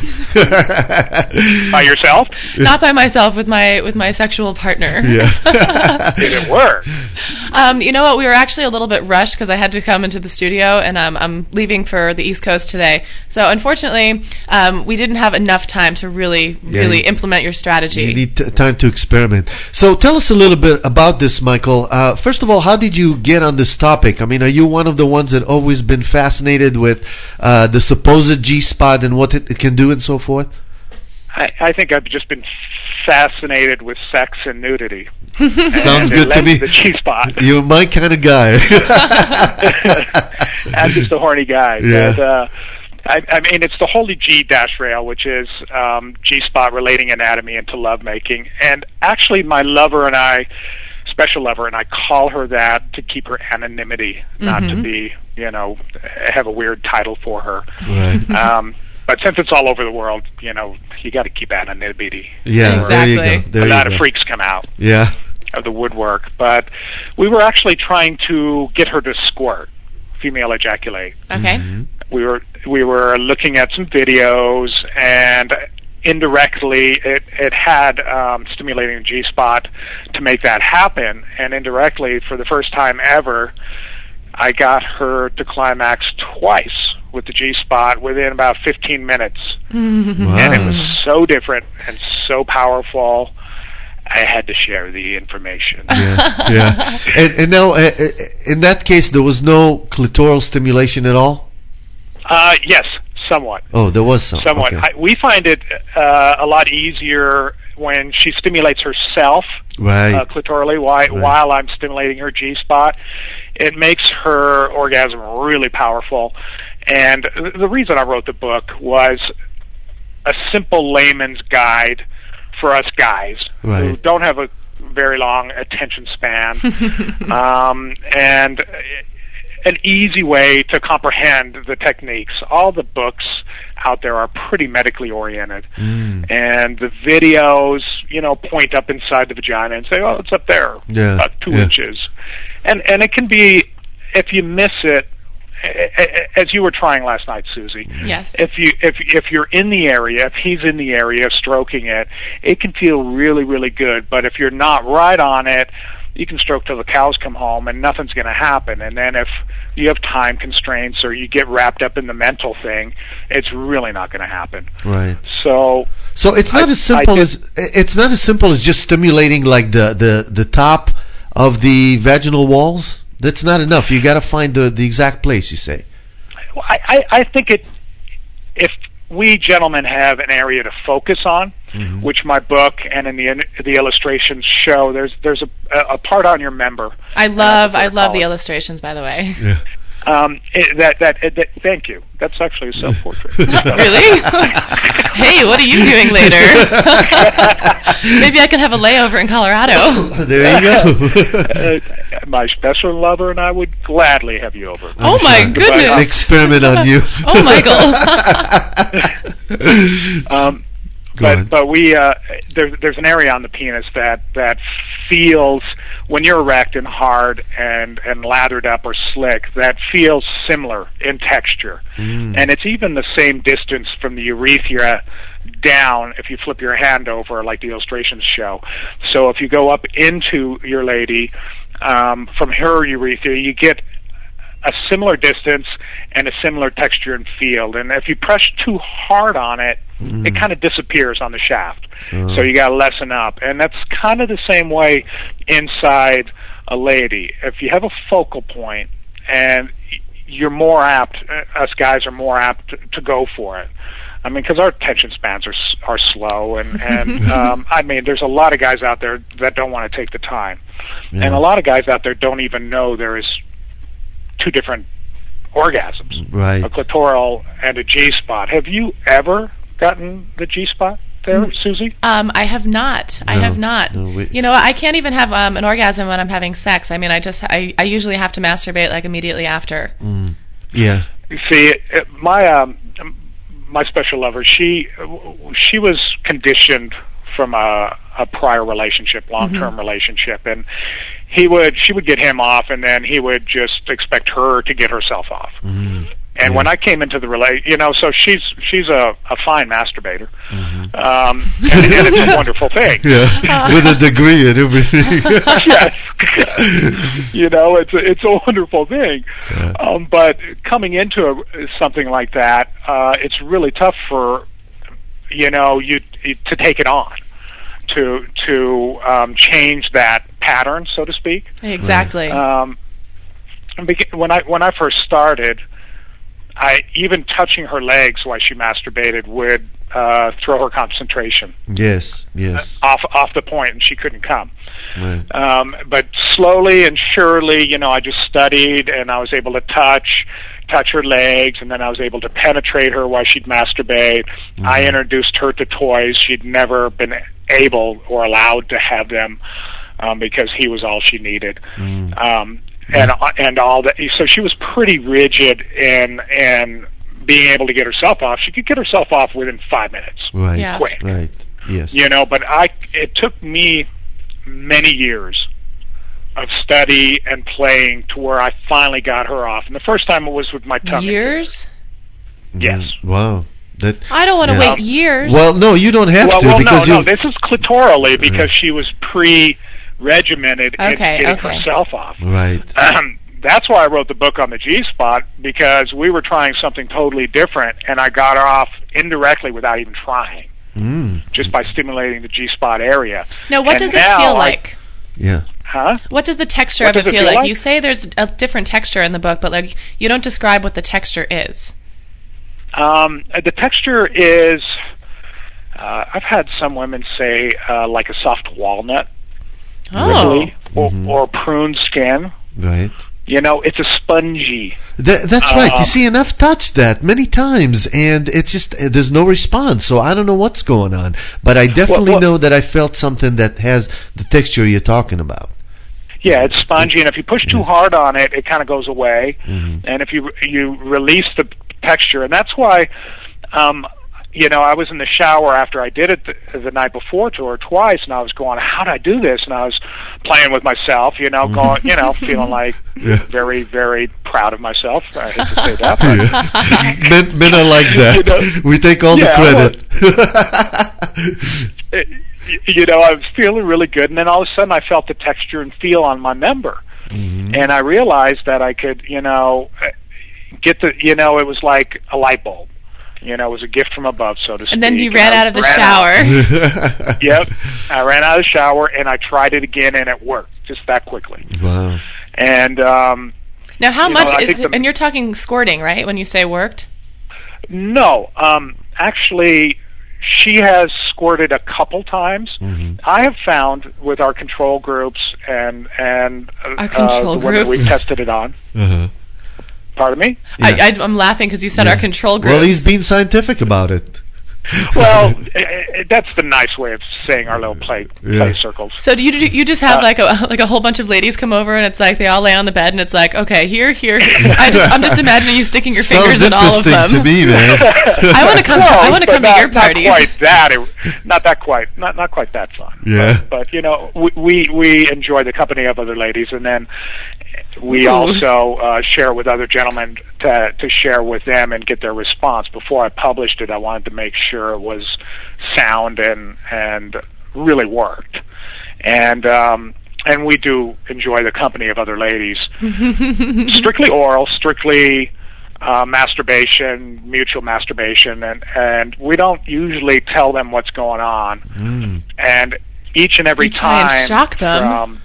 S: By yourself?
I: Not by myself, with my with my sexual partner.
H: Yeah.
S: Did it work?
I: Um, you know what? We were actually a little bit rushed because I had to come into the studio, and um, I'm leaving for the East Coast today. So unfortunately, um, we didn't have enough time to really,
H: Yeah,
I: really
H: you-
I: implement your strategy.
H: You need t- time to experiment. So tell us a little bit about this, Michael. Uh, first of all, how did you get on this topic? I mean, are you one of the ones that always been fascinated with uh, the supposed G spot and what it, it can do and so forth?
S: I, I think I've just been fascinated with sex and nudity.
H: Sounds
S: And
H: good
S: it
H: to
S: led
H: me.
S: The G spot.
H: You're my kind of guy.
S: I'm just a horny guy.
H: Yeah.
S: But, uh, I, I mean, it's the Holy G dash rail, which is um, G spot relating anatomy into lovemaking. And actually, my lover and I, special lover, and I call her that to keep her anonymity, not to
I: Mhm.
S: be, you know, have a weird title for her.
H: Right.
S: Um, but since it's all over the world, you know, you got to keep anonymity.
H: Yeah,
I: Exactly.
H: there you go. There
S: a
H: you
S: lot
H: go.
S: of freaks come out
H: Yeah.
S: of the woodwork. But we were actually trying to get her to squirt, female ejaculate.
I: Okay.
S: We were we were looking at some videos, and indirectly it it had um, stimulating the G spot to make that happen. And indirectly, for the first time ever, I got her to climax twice with the G spot within about fifteen minutes,
H: Wow.
S: and it was so different and so powerful. I had to share the information.
H: Yeah, yeah. And, and now, uh, uh, in that case, there was no clitoral stimulation at all?
S: Uh, yes, somewhat.
H: Oh, there was some.
S: Somewhat.
H: Okay.
S: I, we find it uh, a lot easier when she stimulates herself
H: Right.
S: uh, clitorally while,
H: Right.
S: while I'm stimulating her G spot. It makes her orgasm really powerful. And th- the reason I wrote the book was a simple layman's guide for us guys who
H: Right.
S: don't have a very long attention span, um, and an easy way to comprehend the techniques. All the books out there are pretty medically oriented,
H: Mm.
S: and the videos, you know, point up inside the vagina and say, "Oh, it's up there,
H: Yeah,
S: about two
H: yeah.
S: inches," and and it can be, if you miss it, a- a- as you were trying last night, Susie.
I: Yes.
S: If you if if you're in the area, if he's in the area stroking it, it can feel really really good. But if you're not right on it, you can stroke till the cows come home and nothing's going to happen. And then if you have time constraints or you get wrapped up in the mental thing, it's really not going to happen.
H: Right.
S: So
H: So it's not
S: I-
H: as simple
S: I did-
H: as it's not as simple as just stimulating like the, the, the top of the vaginal walls. That's not enough. You got to find the, the exact place. You say.
S: Well, I, I, I think it. If we gentlemen have an area to focus on,
H: Mm-hmm.
S: which my book and in the the illustrations show, there's there's a a part on your member.
I: I love I love
S: call
I: the
S: it.
I: illustrations, by the way.
H: Yeah.
S: Um, it, that, that that thank you. That's actually a self portrait.
I: Really? Hey, what are you doing later? Maybe I can have a layover in Colorado.
H: There you go.
S: uh, my special lover and I would gladly have you over.
I: Oh my
S: But,
I: goodness.
S: um,
H: Experiment on you.
I: Oh, Michael.
S: um,
H: Go
S: but
H: ahead.
S: but we uh, there's there's an area on the penis that that feels when you're erect and hard and and lathered up or slick, that feels similar in texture,
H: Mm.
S: and it's even the same distance from the urethra down if you flip your hand over like the illustrations show. So if you go up into your lady um, from her urethra, you get a similar distance and a similar texture and feel. And if you press too hard on it,
H: Mm.
S: it kind of disappears on the shaft.
H: Oh.
S: So you got to lessen up. And that's kind of the same way inside a lady. If you have a focal point, and y- you're more apt, uh, us guys are more apt to, to go for it. I mean, because our attention spans are s- are slow, and and um, I mean, there's a lot of guys out there that don't want to take the time,
H: Yeah.
S: and a lot of guys out there don't even know there is two different orgasms,
H: Right.
S: a clitoral and a G spot. Have you ever gotten the G spot there, Susie?
I: Um, I have not. I
H: No,
I: have not.
H: no, we-
I: You know, I can't even have um, an orgasm when I'm having sex. I mean, I just I, I usually have to masturbate like immediately after.
H: Mm. Yeah.
S: You see, it, it- my um, my special lover, she she was conditioned from a, a prior relationship, long-term
I: Mm-hmm.
S: relationship, and he would, she would get him off, and then he would just expect her to get herself off.
H: Mm-hmm.
S: And when I came into the relate, you know, so she's she's a, a fine masturbator,
H: Mm-hmm.
S: um, and, and it's a wonderful thing.
H: Yeah, with a degree and everything.
S: Yes, you know, it's a, it's a wonderful thing.
H: Yeah.
S: Um, but coming into a, something like that, uh, it's really tough for, you know, you to take it on, to to um, change that pattern, so to speak.
I: Exactly.
S: Um, beca- when I when I first started, I even touching her legs while she masturbated would uh, throw her concentration
H: Yes, yes.
S: off off the point, and she couldn't come.
H: Right.
S: Um, but slowly and surely, you know, I just studied, and I was able to touch touch her legs, and then I was able to penetrate her while she'd masturbate.
H: Mm-hmm.
S: I introduced her to toys. She'd never been able or allowed to have them um, because he was all she needed.
H: Mm.
S: Um, and and all that. So she was pretty rigid in in being able to get herself off. She could get herself off within five minutes.
H: Right.
I: Yeah.
S: Quick.
H: Right. Yes.
S: You know, but I it took me many years of study and playing to where I finally got her off. And the first time it was with my tummy.
I: Years?
S: Yes.
H: Mm, Wow. That.
I: I don't want to
H: Yeah.
I: wait years.
H: Well, no, you don't have
S: well,
H: to
S: well,
H: because
S: no,
H: you.
S: no, this is clitorally because she was pre-regimented in
I: Okay,
S: getting
I: okay.
S: herself off.
H: Right.
S: Um, that's why I wrote the book on the G-spot, because we were trying something totally different, and I got her off indirectly without even trying,
H: Mm.
S: just by stimulating the G-spot area.
I: Now, what
S: And
I: does it
S: now
I: feel
S: I-
I: like?
H: Yeah.
S: Huh?
I: What does the texture
S: What
I: of it
S: does it
I: feel
S: feel
I: like?
S: like?
I: You say there's a different texture in the book, but like you don't describe what the texture is.
S: Um, the texture is, uh, I've had some women say uh, like a soft walnut,
I: Oh.
S: really, or, or prune skin.
H: Right.
S: You know, it's a spongy.
H: That, that's right. You
S: Um,
H: see, and I've touched that many times, and it's just uh, there's no response. So I don't know what's going on, but I definitely
S: well-
H: know that I felt something that has the texture you're talking about.
S: Yeah, it's spongy, and if you push too hard on it, it kind of goes away.
H: Mm-hmm.
S: And if you you release the texture, and that's why, um, you know, I was in the shower after I did it the, the night before to her twice, and I was going, "How did I do this?" And I was playing with myself, you know, going, you know, feeling like
H: Yeah.
S: very, very proud of myself. I hate to say that, but
H: Yeah. men, men are like that.
S: You know,
H: we take all
S: yeah,
H: the credit.
S: it, you know, I was feeling really good, and then all of a sudden I felt the texture and feel on my member,
H: Mm-hmm.
S: and I realized that I could, you know, get the, you know, it was like a light bulb. You know, it was a gift from above, so to speak.
I: And then you ran
S: I
I: out of the
S: ran
I: shower.
S: out. Yep, I ran out of the shower, and I tried it again, and it worked just that quickly.
H: Wow.
S: And um,
I: Now, how
S: You
I: much?
S: know, I
I: is,
S: think the-
I: and you're talking squirting, right? When you say worked.
S: no, um, actually, she has squirted a couple times.
H: Mm-hmm.
S: I have found with our control groups and and uh,
I: Our control
S: the women we
I: groups?
S: tested it on.
H: Uh-huh.
S: Pardon me?
H: Yeah.
I: I, I, I'm laughing because you said our control group.
H: Well, he's being scientific about it.
S: Well, eh, eh, that's the nice way of saying our little play
H: Yeah.
S: play circles.
I: So do you do you just have
S: Uh,
I: like a like a whole bunch of ladies come over and it's like they all lay on the bed and it's like okay here here I just, I'm just imagining you sticking your
H: Sounds
I: fingers in all of them.
H: interesting to me, man.
I: I want to come.
S: No,
I: I want to
S: but
I: come
S: not,
I: to your parties.
S: Not quite that. It, not that quite. Not not quite that fun.
H: Yeah.
S: But, but you know, we, we we enjoy the company of other ladies, and then we
I: Ooh.
S: also uh, share with other gentlemen to to share with them and get their response. Before I published it, I wanted to make sure it was sound and and really worked. And um, and we do enjoy the company of other ladies. Strictly oral, strictly uh, masturbation, mutual masturbation, and, and we don't usually tell them what's going on.
H: Mm.
S: And each and every
I: You try and
S: time,
I: shock them.
S: from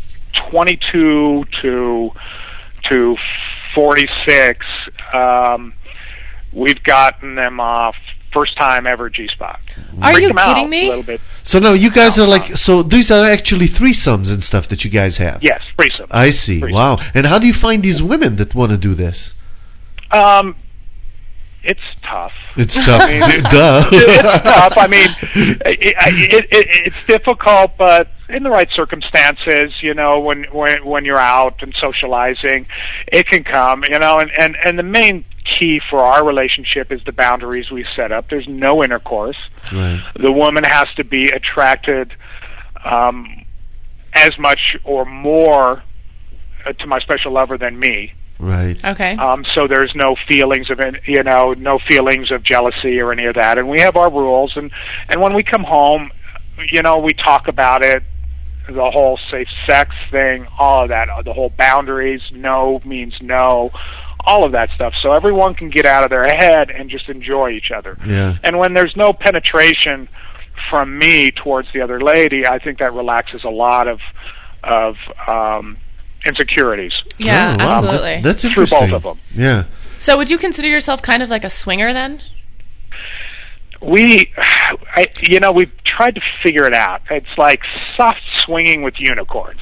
S: twenty-two to to forty-six, um, we've gotten them off first time ever G-spot.
I: Are
S: Freaked
I: you
S: them out
I: kidding me?
S: A little bit.
H: So no, you guys are like so. These are actually threesomes and stuff that you guys have.
S: Yes, threesome.
H: I see.
S: Threesome.
H: Wow. And how do you find these women that want to do this?
S: Um, it's tough.
H: It's tough.
S: I mean,
H: Duh.
S: It's tough. I mean, it, it, it, it's difficult, but in the right circumstances, you know, when when when you're out and socializing, it can come. You know, and and and the main key for our relationship is the boundaries we set up. There's no intercourse.
H: Right.
S: The woman has to be attracted um, as much or more uh, to my special lover than me.
H: Right.
I: Okay.
S: Um, so there's no feelings of, you know, no feelings of jealousy or any of that. And we have our rules. And, and when we come home, you know, we talk about it, the whole safe sex thing, all of that, the whole boundaries, no means no, all of that stuff. So everyone can get out of their head and just enjoy each other.
H: Yeah.
S: And when there's no penetration from me towards the other lady, I think that relaxes a lot of, of, um, insecurities.
I: Yeah,
H: oh, wow.
I: absolutely.
H: That, that's
S: Through
H: interesting.
S: both of them.
H: Yeah.
I: So would you consider yourself kind of like a swinger then?
S: We, I, you know, we've tried to figure it out. It's like soft swinging with unicorns.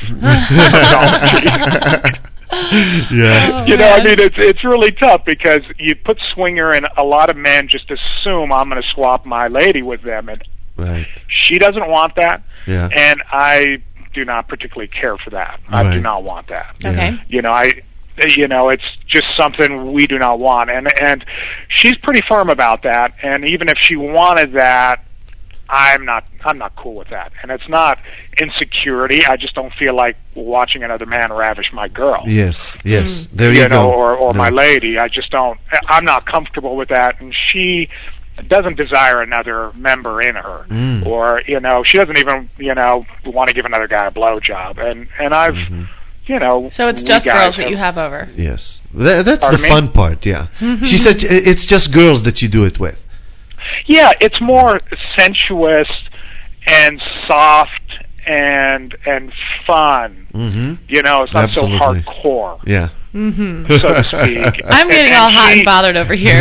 H: Yeah.
S: You know, I mean, it's it's really tough because you put swinger and a lot of men just assume I'm going to swap my lady with them, and
H: Right.
S: she doesn't want that,
H: Yeah.
S: and I do not particularly care for that. I do
H: Right.
S: not want that.
I: Okay.
S: You know, I, you know, it's just something we do not want, and and she's pretty firm about that. And even if she wanted that, I'm not, I'm not cool with that. And it's not insecurity. I just don't feel like watching another man ravish my girl.
H: Yes. Yes. There you,
S: you know,
H: go.
S: or or
H: No.
S: my lady. I just don't. I'm not comfortable with that, and she doesn't desire another member in her,
H: Mm.
S: or you know, she doesn't even you know want to give another guy a blowjob. And and I've
H: Mm-hmm.
S: you know,
I: So it's
S: we
I: just
S: guys
I: girls that
S: have-
I: you have over.
H: Yes. Tha- that's
S: Pardon
H: the
S: me?
H: fun part, yeah. She said i- it's just girls that you do it with.
S: Yeah, it's more sensuous and soft and and fun.
H: Mm-hmm.
S: You know, it's not
H: Absolutely.
S: so hardcore,
H: Yeah.
I: Mm-hmm.
S: so to speak.
I: I'm getting
S: And-
I: all
S: and
I: hot
S: she-
I: and bothered over here.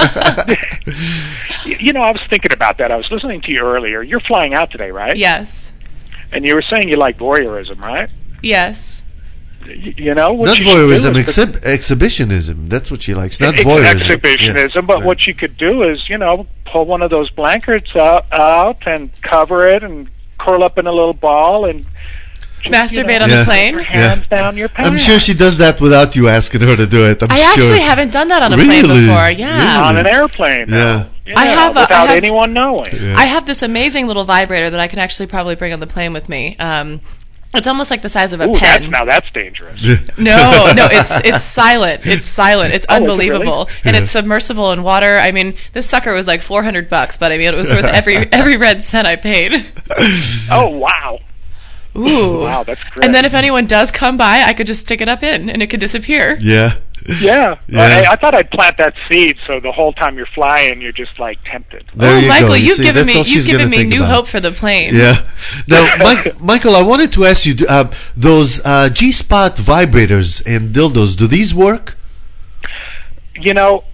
S: You know, I was thinking about that. I was listening to you earlier. You're flying out today, right?
I: Yes.
S: And you were saying you like voyeurism, right?
I: Yes.
S: Y- You know, what
H: Not
S: you should do
H: voyeurism,
S: is to-
H: exhib- exhibitionism. That's what she likes. Not
S: Ex-
H: voyeurism.
S: exhibitionism,
H: Yeah.
S: but
H: Right.
S: what you could do is, you know, pull one of those blankets out, out and cover it and curl up in a little ball and just,
I: Masturbate
S: you know,
I: on
H: Yeah.
I: the plane?
S: your hands
H: Yeah.
S: down your pants.
H: I'm sure she does that without you asking her to do it. I'm
I: I
H: sure.
I: actually haven't done that on a plane
H: Really?
I: before. Yeah.
S: on an airplane.
H: Yeah.
S: Now. Yeah,
I: I have a- I
S: without
I: have-
S: anyone knowing.
H: Yeah.
I: I have this amazing little vibrator that I can actually probably bring on the plane with me. Um, it's almost like the size of a
S: Ooh, that's,
I: pen.
S: now that's dangerous.
I: No, no, it's it's silent. It's silent. It's
S: Oh, is it
I: unbelievable,
S: really?
I: and
H: Yeah.
I: it's submersible in water. I mean, this sucker was like four hundred bucks, but I mean, it was worth every every red cent I paid.
S: Oh wow!
I: Ooh,
S: Wow, that's great.
I: And then if anyone does come by, I could just stick it up in, and it could disappear.
H: Yeah.
S: Yeah,
H: Yeah.
S: I, I thought I'd plant that seed so the whole time you're flying, you're just like tempted.
H: There
I: oh,
H: you
I: Michael,
H: go. You
I: you've
H: see,
I: given
H: that's all
I: me you've
H: she's
I: given
H: gonna
I: me
H: think
I: new
H: about.
I: hope for the plane.
H: Yeah. Now, Mike, Michael, I wanted to ask you: uh, those uh, G-spot vibrators and dildos, do these work?
S: You know,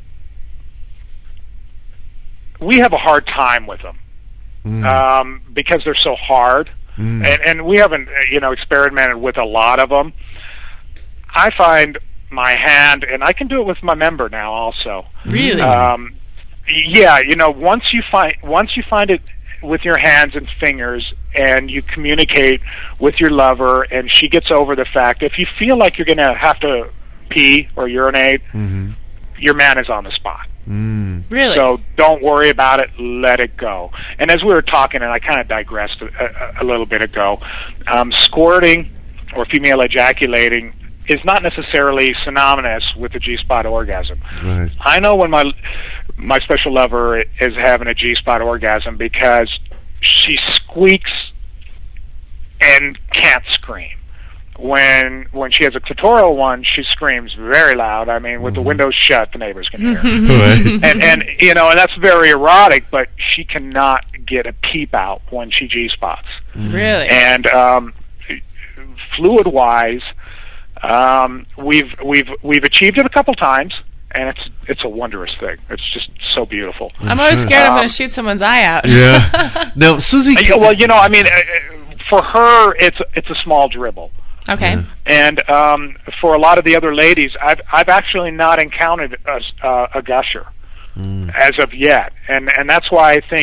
S: we have a hard time with them
H: Mm.
S: um, because they're so hard,
H: Mm.
S: and and we haven't uh, you know experimented with a lot of them. I find my hand, and I can do it with my member now also.
I: Really?
S: Um, yeah, you know, once you find once you find it with your hands and fingers, and you communicate with your lover, and she gets over the fact, if you feel like you're going to have to pee or urinate,
H: Mm-hmm.
S: your man is on the spot.
H: Mm.
I: Really?
S: So don't worry about it. Let it go. And as we were talking, and I kind of digressed a, a, a little bit ago, um, squirting or female ejaculating is not necessarily synonymous with the G-spot orgasm.
H: Right.
S: I know when my my special lover is having a G-spot orgasm because she squeaks and can't scream. When when she has a clitoral one, she screams very loud. I mean, with the windows shut, the neighbors can hear.
H: Right.
S: and and you know, and that's very erotic. But she cannot get a peep out when she G-spots.
I: Really?
S: And um, fluid wise, um, we've we've we've achieved it a couple times, and it's it's a wondrous thing. It's just so beautiful.
I: I'm always
H: sure.
I: scared I'm
S: Um,
I: going to shoot someone's eye out.
H: Yeah. Now, Susie.
S: Uh, yeah, well, you know, I mean, uh, for her, it's it's a small dribble.
I: Okay.
H: Yeah.
S: And um, for a lot of the other ladies, I've I've actually not encountered a, uh, a gusher
H: Mm.
S: as of yet, and and that's why I think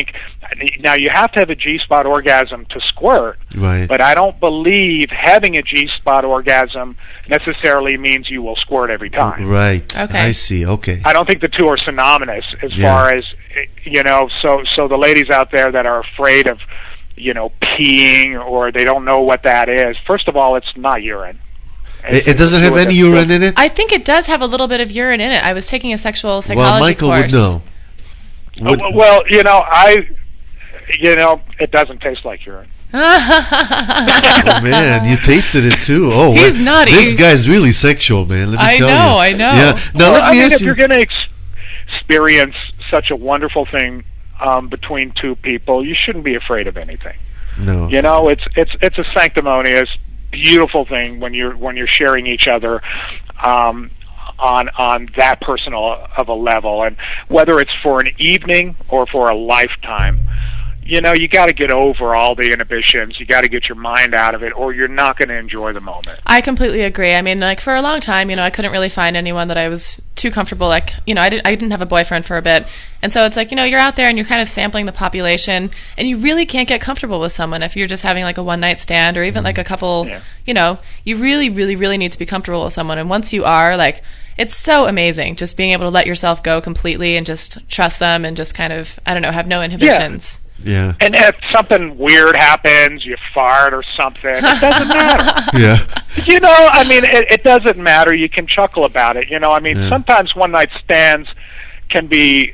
S: Now, you have to have a G-spot orgasm to squirt,
H: Right.
S: but I don't believe having a G-spot orgasm necessarily means you will squirt every time.
H: Right.
I: Okay.
H: I see. Okay.
S: I don't think the two are synonymous as
H: Yeah.
S: far as, you know, so so the ladies out there that are afraid of, you know, peeing or they don't know what that is, first of all, it's not urine.
H: It, it doesn't have any urine in it?
I: I think it does have a little bit of urine in it. I was taking a sexual psychology
H: Well, Michael
I: course.
H: would know. Would-
S: Uh, well, you know, I, you know, it doesn't taste like urine.
H: Oh man, you tasted it too. Oh,
I: He's
H: what-
I: nutty.
H: This guy's really sexual, man. Let me
I: I
H: tell
I: know,
H: you.
I: I know.
H: Yeah. Now
S: Well,
H: let
S: I
H: me
S: mean,
H: ask
S: if
H: you.
S: you're going to ex- experience such a wonderful thing um, between two people, you shouldn't be afraid of anything.
H: No.
S: You know, it's it's it's a sanctimonious, beautiful thing when you're when you're sharing each other um, on on that personal of a level, and whether it's for an evening or for a lifetime. You know, you got to get over all the inhibitions. You got to get your mind out of it, or you're not going to enjoy the moment.
I: I completely agree. I mean, like for a long time, you know, I couldn't really find anyone that I was too comfortable. Like, you know, I didn't, I didn't have a boyfriend for a bit, and so it's like, you know, you're out there and you're kind of sampling the population, and you really can't get comfortable with someone if you're just having like a one night stand or even like a couple.
S: Yeah.
I: You know, you really, really, really need to be comfortable with someone, and once you are, like, it's so amazing just being able to let yourself go completely and just trust them and just kind of, I don't know, have no inhibitions.
H: Yeah.
S: And if something weird happens, you fart or something, it doesn't matter.
H: Yeah.
S: You know, I mean, it, it doesn't matter. You can chuckle about it. You know, I mean,
H: Yeah.
S: sometimes one night stands can be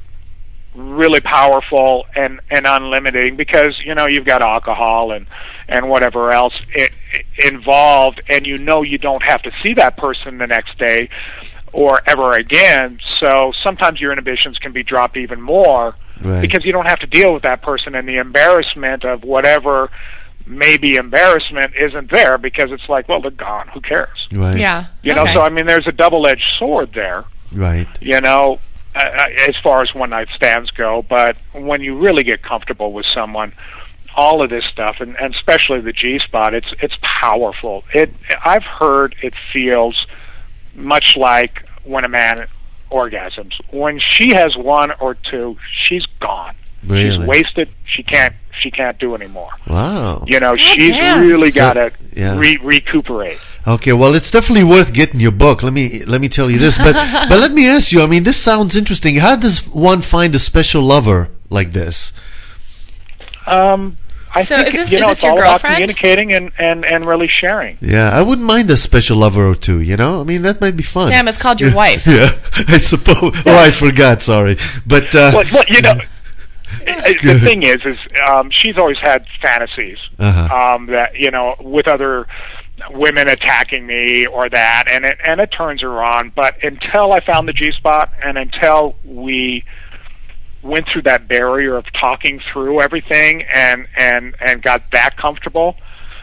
S: really powerful and and unlimiting because you know you've got alcohol and and whatever else it, it involved, and you know you don't have to see that person the next day or ever again. So sometimes your inhibitions can be dropped even more.
H: Right.
S: Because you don't have to deal with that person, and the embarrassment of whatever maybe embarrassment isn't there because it's like, well, they're gone. Who cares?
H: Right.
I: Yeah.
S: You know,
I: Okay.
S: so I mean, there's a double-edged sword there.
H: Right.
S: You know, uh, as far as one-night stands go, but when you really get comfortable with someone, all of this stuff, and, and especially the G-spot, it's it's powerful. It I've heard it feels much like when a man orgasms. When she has one or two, she's gone.
H: Really?
S: She's wasted. She can't. She can't do anymore.
H: Wow.
S: You know,
I: God
S: she's
I: damn.
S: really
H: So-
S: got to
H: yeah.
S: re- recuperate.
H: Okay, well, it's definitely worth getting your book. Let me let me tell you this, but but let me ask you. I mean, this sounds interesting. How does one find a special lover like this?
S: Um, I
I: So
S: think
I: is this-
S: you
I: is
S: know
I: this
S: it's
I: your
S: all about
I: girlfriend?
S: communicating and, and, and really sharing.
H: Yeah, I wouldn't mind a special lover or two. You know, I mean, that might be fun.
I: Sam, it's called your wife.
H: Yeah, I suppose. Oh, I forgot. Sorry, but uh,
S: Well, well, you know, the thing is, is um, she's always had fantasies
H: Uh-huh.
S: um, that you know with other women attacking me or that, and it and it turns her on. But until I found the G spot, and until we went through that barrier of talking through everything and and and got that comfortable,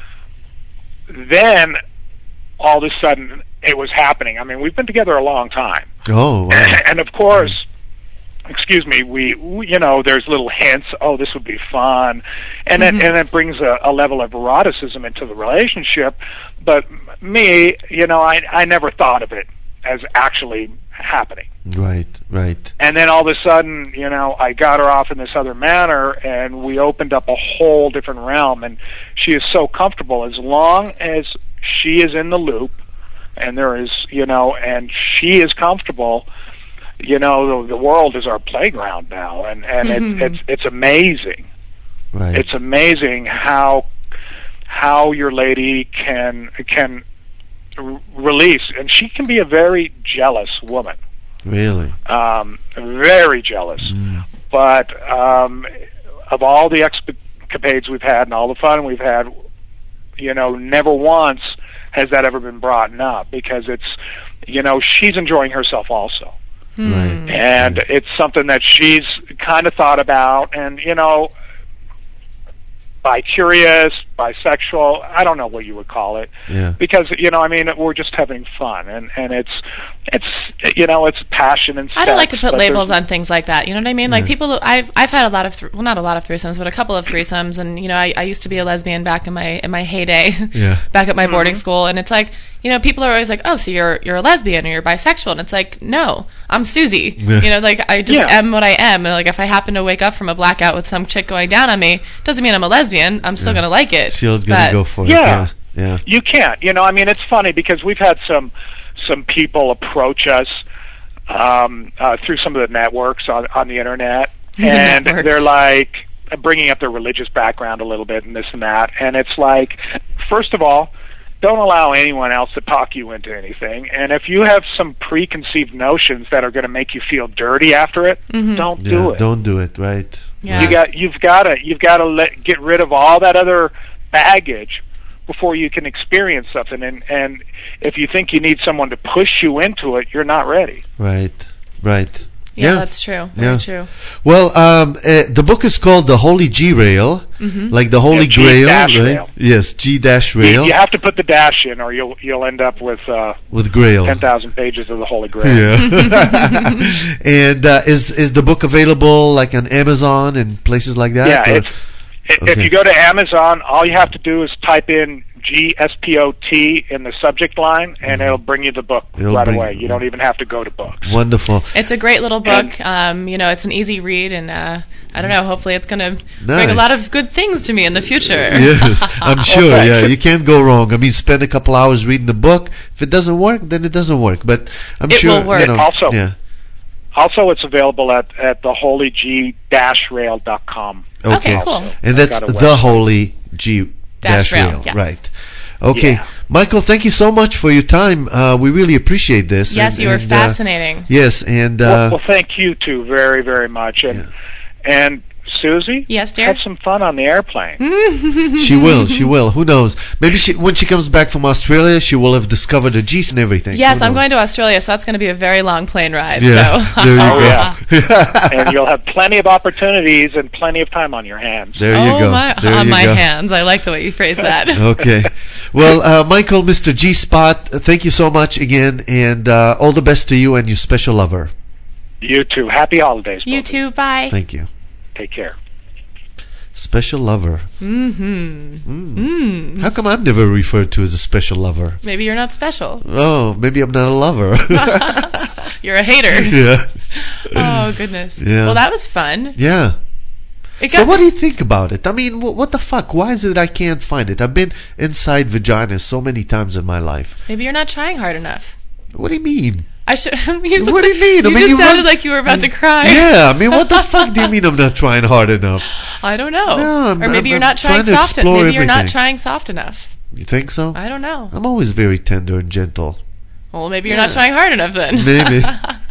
S: then all of a sudden it was happening. I mean, we've been together a long time.
H: oh, wow.
S: And of course, excuse me, we, we you know, there's little hints, oh, this would be fun. And
I: Mm-hmm.
S: it, and it brings a, a level of eroticism into the relationship. But me, you know, I, I never thought of it as actually happening.
H: Right, right.
S: And then all of a sudden, you know, I got her off in this other manner, and we opened up a whole different realm. And she is so comfortable as long as she is in the loop, and there is, you know, and she is comfortable. You know, the, the world is our playground now, and and it, it's it's amazing.
H: Right.
S: It's amazing how how your lady can can r- release, and she can be a very jealous woman.
H: Really.
S: Um, very jealous.
H: Mm.
S: But um, of all the escapades we've had and all the fun we've had, you know, never once has that ever been brought up because it's, you know, she's enjoying herself also.
H: Right.
S: And it's something that she's kind of thought about, and, you know, bi-curious, bisexual, I don't know what you would call it.
H: Yeah.
S: Because, you know, I mean, we're just having fun, and, and it's, it's you know, it's passion and
I: I don't like to
S: sex,
I: put
S: but
I: labels
S: there's-
I: on things like that. You know what I mean? Like
H: Yeah.
I: people, I've I've had a lot of th- well, not a lot of threesomes, but a couple of threesomes, and you know, I, I used to be a lesbian back in my in my heyday,
H: Yeah.
I: back at my boarding school, and it's like, you know, people are always like, oh, so you're you're a lesbian or you're bisexual, and it's like, no, I'm Susie.
H: Yeah.
I: You know, like I just
S: Yeah.
I: am what I am. And like if I happen to wake up from a blackout with some chick going down on me, doesn't mean I'm a lesbian. I'm still
H: Yeah.
I: gonna like it.
H: She's gonna
I: But-
H: go for it.
S: Yeah.
H: Yeah. Yeah.
S: You can't. You know, I mean, it's funny because we've had some some people approach us um, uh, through some of the networks on, on the internet,
I: The
S: and
I: networks.
S: they're like bringing up their religious background a little bit and this and that. And it's like, first of all, don't allow anyone else to talk you into anything. And if you have some preconceived notions that are going to make you feel dirty after it,
I: Mhm.
S: don't
H: Yeah,
S: do it.
H: Don't do it. Right.
I: Yeah.
S: You got you've got to you've got to let get rid of all that other baggage before you can experience something. And and if you think you need someone to push you into it, you're not ready.
H: Right. Right.
I: Yeah, that's true. Very
H: Yeah.
I: true.
H: Well, um, uh, the book is called The Holy G-Rail,
I: Mhm.
H: like the Holy
S: Yeah, G
H: Grail,
S: dash
H: right?
S: rail.
H: Yes, G-dash
S: You,
H: rail
S: you have to put the dash in, or you'll you'll end up with uh,
H: with Grail.
S: ten thousand pages of the Holy Grail.
H: Yeah. And uh, is is the book available like on Amazon and places like that?
S: Yeah,
H: or-
S: it's, i- if
H: Okay.
S: you go to Amazon, all you have to do is type in G S P O T in the subject line, and it'll bring you the book
H: It'll
S: right
H: bring-
S: away. You don't even have to go to books.
H: Wonderful.
I: It's a great little book. Um, you know, it's an easy read, and uh, I don't know. Hopefully, it's going to bring
H: Nice.
I: a lot of good things to me in the future.
H: Yes, I'm sure.
S: Okay.
H: Yeah, you can't go wrong. I mean, spend a couple hours reading the book. If it doesn't work, then it doesn't work. But I'm
I: It
H: sure
I: will work.
H: you know.
S: Also-
H: yeah.
S: Also, it's available at at the holy g dash rail dot com.
H: Okay.
I: Okay, cool.
H: And that's
S: Got a
H: the
S: website.
H: Holy G
I: Dash
H: dash
I: rail,
H: rail,
I: yes.
H: right? Okay,
S: Yeah.
H: Michael, thank you so much for your time. Uh, we really appreciate this.
I: Yes,
H: and-
I: you were
H: and, uh,
I: fascinating.
H: yes, and
S: well,
H: uh,
S: well, thank you two very, very much. And and Susie,
I: Yes, dear.
S: have some fun on the airplane.
H: she will. She will. Who knows? Maybe she, when she comes back from Australia, she will have discovered a G and everything.
I: Yes,
H: Who
I: I'm
H: knows?
I: going to Australia, so that's going to be a very long plane ride.
H: Yeah,
I: So.
H: there you
S: Oh,
H: go.
S: yeah. And you'll have plenty of opportunities and plenty of time on your hands.
H: There you
I: oh
H: go.
I: my,
H: There
I: on
H: you
I: my
H: go.
I: hands. I like the way you phrase that.
H: Okay. Well, uh, Michael, Mister G Spot, thank you so much again, and uh, all the best to you and your special lover.
S: You too. Happy holidays.
I: You
S: both of
I: too. Bye.
H: Thank you.
S: Take care.
H: Special lover.
I: Mm-hmm.
H: Mm.
I: Mm.
H: How come I'm never referred to as a special lover?
I: Maybe you're not special.
H: Oh, maybe I'm not a lover.
I: You're a hater.
H: Yeah.
I: Oh, goodness.
H: Yeah.
I: Well, that was fun.
H: Yeah.
I: It
H: So
I: got-
H: what do you think about it? I mean, wh- what the fuck? Why is it I can't find it? I've been inside vaginas so many times in my life.
I: Maybe you're not trying hard enough.
H: What do you mean?
I: I should. you
H: What do you mean? I
I: You
H: mean,
I: just
H: you
I: sounded
H: run-
I: like you were about to cry.
H: Yeah, I mean, what the fuck do you mean I'm not trying hard enough?
I: I don't know.
H: No, I'm-
I: or maybe
H: I'm-
I: you're
H: I'm
I: not trying,
H: trying to
I: soft.
H: explore
I: Maybe you're not
H: everything.
I: trying soft enough.
H: You think so?
I: I don't know.
H: I'm always very tender and gentle.
I: Well, maybe you're
H: Yeah.
I: not trying hard enough then.
H: Maybe.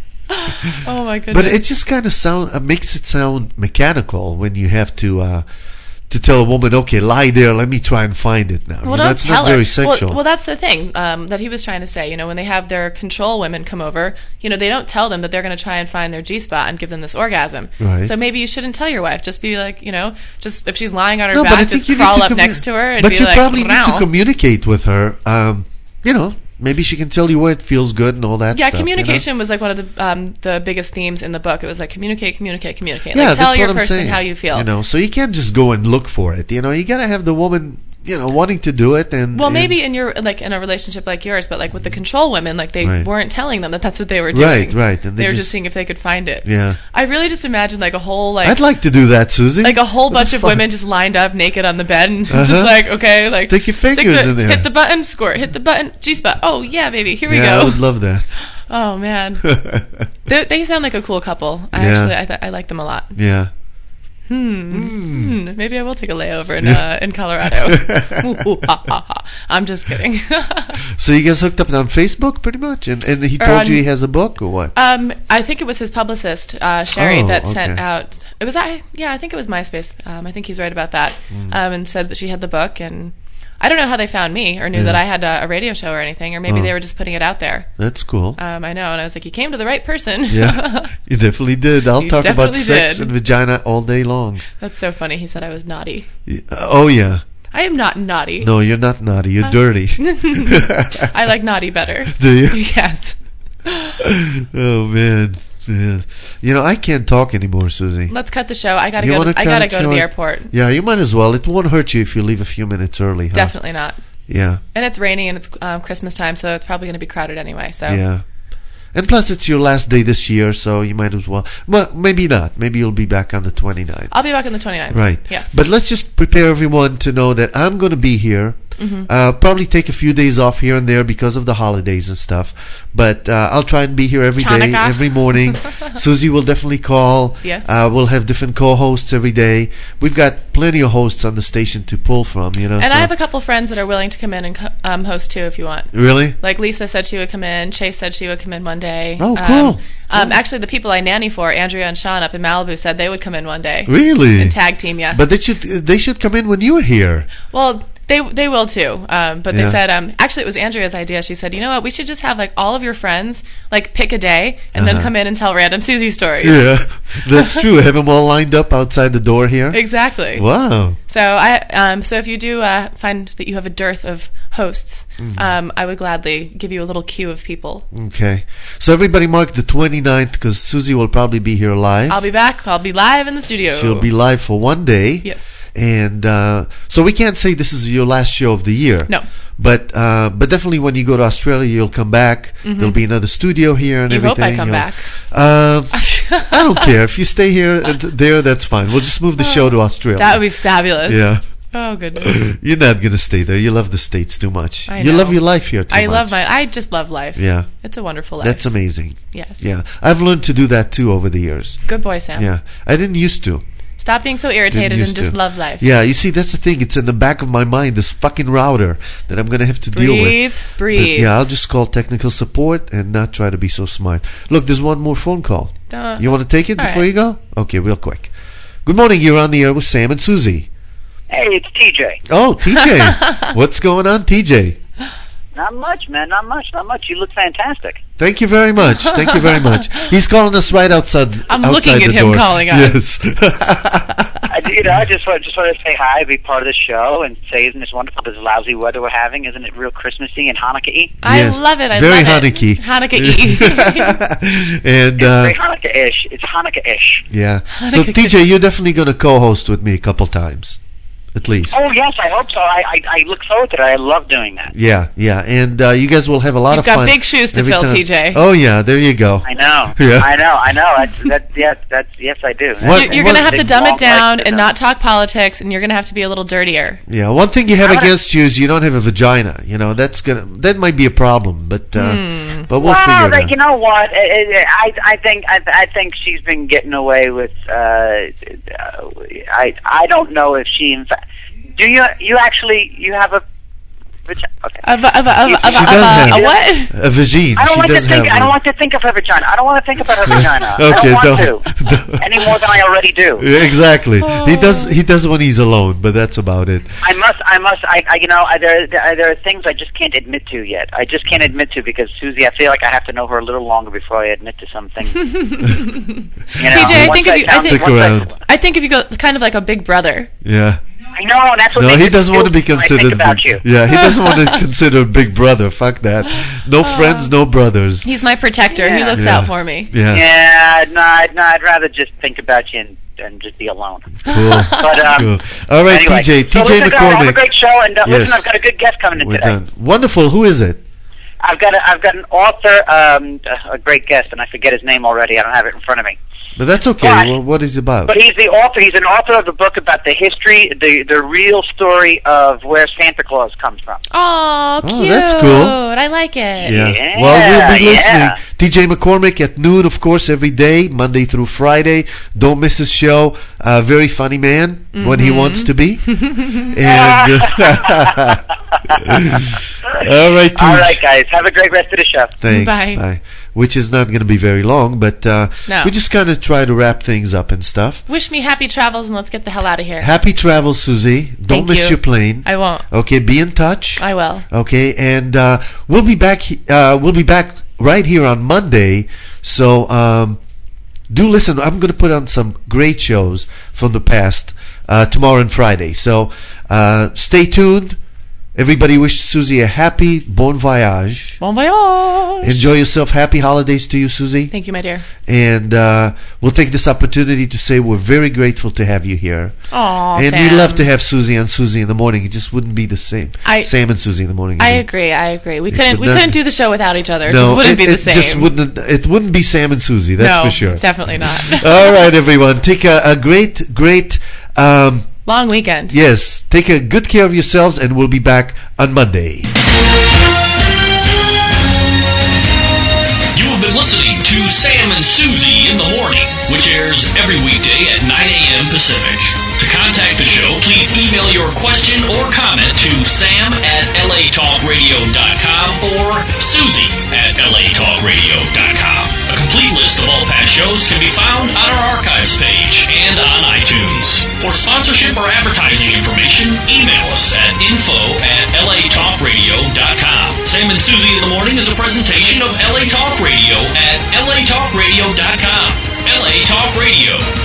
I: Oh my goodness.
H: But it just kind of sound uh, makes it sound mechanical when you have to uh, to tell a woman, okay, lie there, let me try and find it now.
I: Well,
H: You know,
I: don't
H: it's
I: tell
H: not
I: her.
H: very sexual.
I: Well, well, that's the thing um, that he was trying to say. You know, when they have their control women come over, you know, they don't tell them that they're going to try and find their G spot and give them this orgasm.
H: Right.
I: So maybe you shouldn't tell your wife. Just be like, you know, just if she's lying on her
H: No, but I
I: back,
H: think
I: just
H: you need
I: crawl
H: to
I: up
H: commu-
I: next to her and
H: but
I: be
H: you
I: like,
H: probably need to
I: "Meow."
H: communicate with her. Um, you know, maybe she can tell you where it feels good and all that
I: Yeah,
H: stuff. you know?
I: communication was like one of the um, the biggest themes in the book. It was like communicate, communicate, communicate.
H: Yeah,
I: like tell
H: that's
I: your
H: what I'm
I: person
H: saying.
I: how you feel.
H: You know, so you can't just go and look for it. You know, you gotta have the woman, you know, wanting to do it. And
I: Well,
H: and-
I: maybe in your like in a relationship like yours, but like with the control women, like they
H: Right.
I: weren't telling them that that's what they were doing.
H: Right, right, and
I: they,
H: they
I: were just,
H: just-
I: seeing if they could find it.
H: Yeah.
I: I really just imagine like a whole like
H: I'd like to do that, Susie.
I: like a whole
H: What the
I: bunch of
H: fuck?
I: women just lined up naked on the bed and
H: Uh-huh.
I: just like okay, like
H: Stick your fingers
I: the,
H: in there.
I: hit the button, squirt, hit the button, G spot. Oh yeah, baby, here we
H: yeah, I
I: go.
H: would love that.
I: Oh man, they, they sound like a cool couple. I
H: Yeah.
I: actually I, th- I like them a lot.
H: Yeah.
I: Hmm. Hmm. Maybe I will take a layover in uh, in Colorado. I'm just kidding.
H: So you guys hooked up on Facebook, pretty much, and and he
I: Or
H: told
I: on-
H: you he has a book or what?
I: Um, I think it was his publicist, uh, Sherry,
H: Oh,
I: that sent
H: okay.
I: out. It was I. Yeah, I think it was MySpace. Um, I think he's right about that.
H: Mm.
I: Um, and said that she had the book, and I don't know how they found me or knew
H: Yeah.
I: that I had a, a radio show or anything, or maybe
H: Oh.
I: they were just putting it out there.
H: That's cool.
I: Um, I know, and I was like, you came to the right person.
H: Yeah, you definitely did. I'll
I: You
H: talk about
I: definitely
H: sex
I: did.
H: and vagina all day long.
I: That's so funny. He said I was naughty.
H: Y- Oh yeah.
I: I am not naughty.
H: No, you're not naughty. You're
I: Uh,
H: dirty.
I: I like naughty better.
H: Do you?
I: Yes.
H: Oh man. Yeah. You know, I can't talk anymore, Susie.
I: Let's cut the show. I gotta
H: You
I: go.
H: wanna
I: To, I
H: cut
I: gotta
H: it
I: go to the
H: short?
I: airport.
H: Yeah, you might as well. It won't hurt you if you leave a few minutes early. Huh?
I: Definitely not.
H: Yeah.
I: And it's rainy and it's um, Christmas time, so it's probably going to be crowded anyway. So
H: Yeah. And plus, it's your last day this year, so you might as well. Well, maybe not. Maybe you'll be back on the twenty-ninth.
I: I'll be back on the twenty-ninth.
H: Right.
I: Yes.
H: But let's just prepare everyone to know that I'm going to be here.
I: Mhm.
H: Uh, probably take a few days off here and there because of the holidays and stuff. But uh, I'll try and be here every day,
I: Hanukkah.
H: every morning. Susie will definitely call.
I: Yes.
H: Uh, we'll have different co-hosts every day. We've got plenty of hosts on the station to pull from, you know.
I: And
H: so.
I: I have a couple friends that are willing to come in and co- um, host too, if you want.
H: Really?
I: Like Lisa said she would come in. Chase said she would come in one day.
H: Oh,
I: Um,
H: cool.
I: Um, actually, the people I nanny for, Andrea and Sean up in Malibu, said they would come in one day.
H: Really?
I: And tag team you.
H: But they should they should come in when you're here.
I: Well, they they will too. Um, but
H: Yeah.
I: they said, um, actually, it was Andrea's idea. She said, you know what, we should just have like all of your friends like pick a day and then
H: Uh-huh.
I: come in and tell random Susie stories.
H: Yeah, that's true. Have them all lined up outside the door here.
I: Exactly.
H: Wow.
I: So I um, so if you do uh, find that you have a dearth of hosts,
H: Mhm.
I: um, I would gladly give you a little queue of people.
H: Okay. So everybody mark the twenty-ninth because Susie will probably be here live.
I: I'll be back. I'll be live in the studio.
H: She'll be live for one day.
I: Yes.
H: And uh, so we can't say this is your last show of the year.
I: No.
H: But uh, but definitely when you go to Australia, you'll come back.
I: Mhm.
H: There'll be another studio here and
I: You hope
H: everything.
I: I come
H: You'll-
I: back.
H: Uh, I don't care. If you stay here, uh, th- there, that's fine. We'll just move the show to Australia.
I: That would be fabulous.
H: Yeah.
I: Oh goodness.
H: You're not going to stay there. You love the States too much.
I: I
H: You
I: know.
H: love your life here too
I: I
H: much.
I: love my. I just love life.
H: Yeah.
I: It's a wonderful life.
H: That's amazing.
I: Yes.
H: Yeah. I've learned to do that too over the years.
I: Good boy, Sam.
H: Yeah. I didn't used to.
I: Stop being so
H: Didn't
I: irritated and
H: used
I: just
H: to.
I: love life.
H: Yeah, you see, that's the thing. It's in the back of my mind, this fucking router that I'm going to have to deal with.
I: Breathe,
H: But
I: breathe.
H: yeah, I'll just call technical support and not try to be so smart. Look, there's one more phone call.
I: Duh.
H: You want to take it
I: All
H: before
I: right.
H: you go? Okay, real quick. Good morning. You're on the air with Sam and Susie.
T: Hey, it's T J.
H: Oh, T J. What's going on, T J?
T: Not much, man. Not much. Not much. You look fantastic.
H: Thank you very much. Thank you very much. He's calling us right outside.
I: I'm
H: outside
I: looking at
H: the
I: him
H: door.
I: calling us.
H: Yes.
T: I, you know, I just want just wanted to say hi, be part of the show, and say, isn't this wonderful? This lousy weather we're having, isn't it real Christmassy and Hanukkah-y?
I: I
H: Yes.
I: love it. I
H: Very
I: love
H: Hanukkah-y.
I: it. Hanukkah-y.
H: and
T: It's
H: uh,
T: very Hanukkah-ish. It's Hanukkah-ish.
H: yeah. So
I: Hanukkah.
H: T J, you're definitely going to co-host with me a couple times, at least.
T: Oh yes, I hope so. I, I I look forward to it. I love doing that.
H: Yeah, yeah, and uh, you guys will have a lot
I: You've
H: of
I: got
H: fun.
I: big shoes to
H: every
I: fill,
H: time.
I: T J.
H: Oh yeah, there you go.
T: I know.
H: Yeah.
T: I know. I know. That's that's yes. That's yes, I do.
H: What-
I: You're, you're
H: what-
I: going to have to dumb
T: Long
I: it down
T: life to
I: and
T: them.
I: not talk politics, and you're going to have to be a little dirtier.
H: Yeah, one thing you have
T: I'm gonna-
H: against you is you don't have a vagina. You know that's gonna that might be a problem, but uh,
I: Hmm.
H: but we'll
T: well,
H: figure it
T: but
H: out.
T: you know what? I, I I think I, I think she's been getting away with. Uh, I I don't know if she in fact. Do you you actually you have a? Okay.
I: Of, of, of, of, of,
H: She
I: of,
H: does
I: uh,
H: have
I: a what?
H: a vagine.
T: I don't
H: She
T: like to
H: does
T: think.
H: have
T: I don't
H: one.
T: like to think of her vagina. I don't want to think about her vagina.
H: Okay,
T: I don't want
H: don't-
T: to any more than I already do.
H: Yeah, exactly. He does. He does when he's alone, but that's about it.
T: I must. I must. I. I you know. I, there. There there are things I just can't admit to yet. I just can't admit to because Susie. I feel like I have to know her a little longer before I admit to something. You know,
I: T J, I
T: once
I: think if you, I
T: found-
I: think,
H: Stick
T: once I-
H: around.
I: I think if you go kind of like a big brother.
H: Yeah.
T: I know, and that's what
H: No,
T: makes
H: he
T: me
H: doesn't want to be
T: feel when I think
H: considered.
T: about
H: Big,
T: you.
H: yeah, he doesn't want to consider big brother. Fuck that. No friends, no brothers.
I: He's my protector. He
T: Yeah.
I: looks
H: Yeah.
I: out for me.
H: Yeah.
T: Yeah, no, I'd, no, I'd rather just think about you and, and just be alone.
H: Cool.
T: But um,
H: Cool. All right,
T: anyway.
H: T J.
T: So
H: T J
T: listen, guys, have a
H: McCormick.
T: great show, and uh,
H: Yes.
T: listen, I've got a good guest coming in
H: We're
T: today.
H: done. Wonderful. Who is it?
T: I've got a, I've got an author, um, a great guest, and I forget his name already. I don't have it in front of me.
H: But that's okay.
T: But-
H: Well, what is it about?
T: But he's the author. He's an author of the book about the history, the the real story of where Santa Claus comes from.
I: Oh, cute.
H: Oh, that's cool.
I: I like it.
H: Yeah.
T: Yeah,
H: Well, we'll be listening.
T: yeah.
H: T J McCormick at noon, of course, every day, Monday through Friday. Don't miss his show. Uh, very funny man when he
I: Mhm.
H: wants to be. and all right, T J.
T: All right, guys. Have a great rest of the show.
H: Thanks.
I: Bye.
H: Which is not going to be very long, but uh,
I: No.
H: we just kind of try to wrap things up and stuff.
I: Wish me happy travels and let's get the hell out of here.
H: Happy travels, Susie. Don't
I: Thank
H: miss
I: you.
H: your plane.
I: I won't.
H: Okay, be in touch.
I: I will.
H: Okay, and uh, we'll be back. he- Uh, we'll be back right here on Monday. So um, do listen. I'm going to put on some great shows from the past uh, tomorrow and Friday. So uh, stay tuned. everybody wish Susie a happy bon voyage.
I: Bon voyage.
H: Enjoy yourself. Happy holidays to you, Susie.
I: Thank you, my dear.
H: And uh, we'll take this opportunity to say we're very grateful to have you here.
I: Aw,
H: and
I: Sam.
H: we'd love to have Susie on Susie in the morning. It just wouldn't be the same.
I: I,
H: Sam and Susie in the morning.
I: I agree. I agree. We
H: It
I: couldn't.
H: would
I: We
H: not-
I: couldn't do the show without each other. It
H: no,
I: just wouldn't
H: it,
I: be the
H: it
I: same.
H: just wouldn't. It wouldn't be Sam and Susie. That's
I: no,
H: for sure.
I: Definitely not.
H: All right, everyone. Take a, a great, great. Um,
I: Long weekend.
H: Yes. Take a good care of yourselves, and we'll be back on Monday.
G: You have been listening to Sam and Susie in the Morning, which airs every weekday at nine a.m. Pacific. To contact the show, please email your question or comment to sam at l a talk radio dot com or susie at l a talk radio dot com. A complete list of all past shows can be found on our archives page and on iTunes. For sponsorship or advertising information, email us at info at l a talk radio dot com. Sam and Susie in the Morning is a presentation of L A Talk Radio at l a talk radio dot com. L A Talk Radio,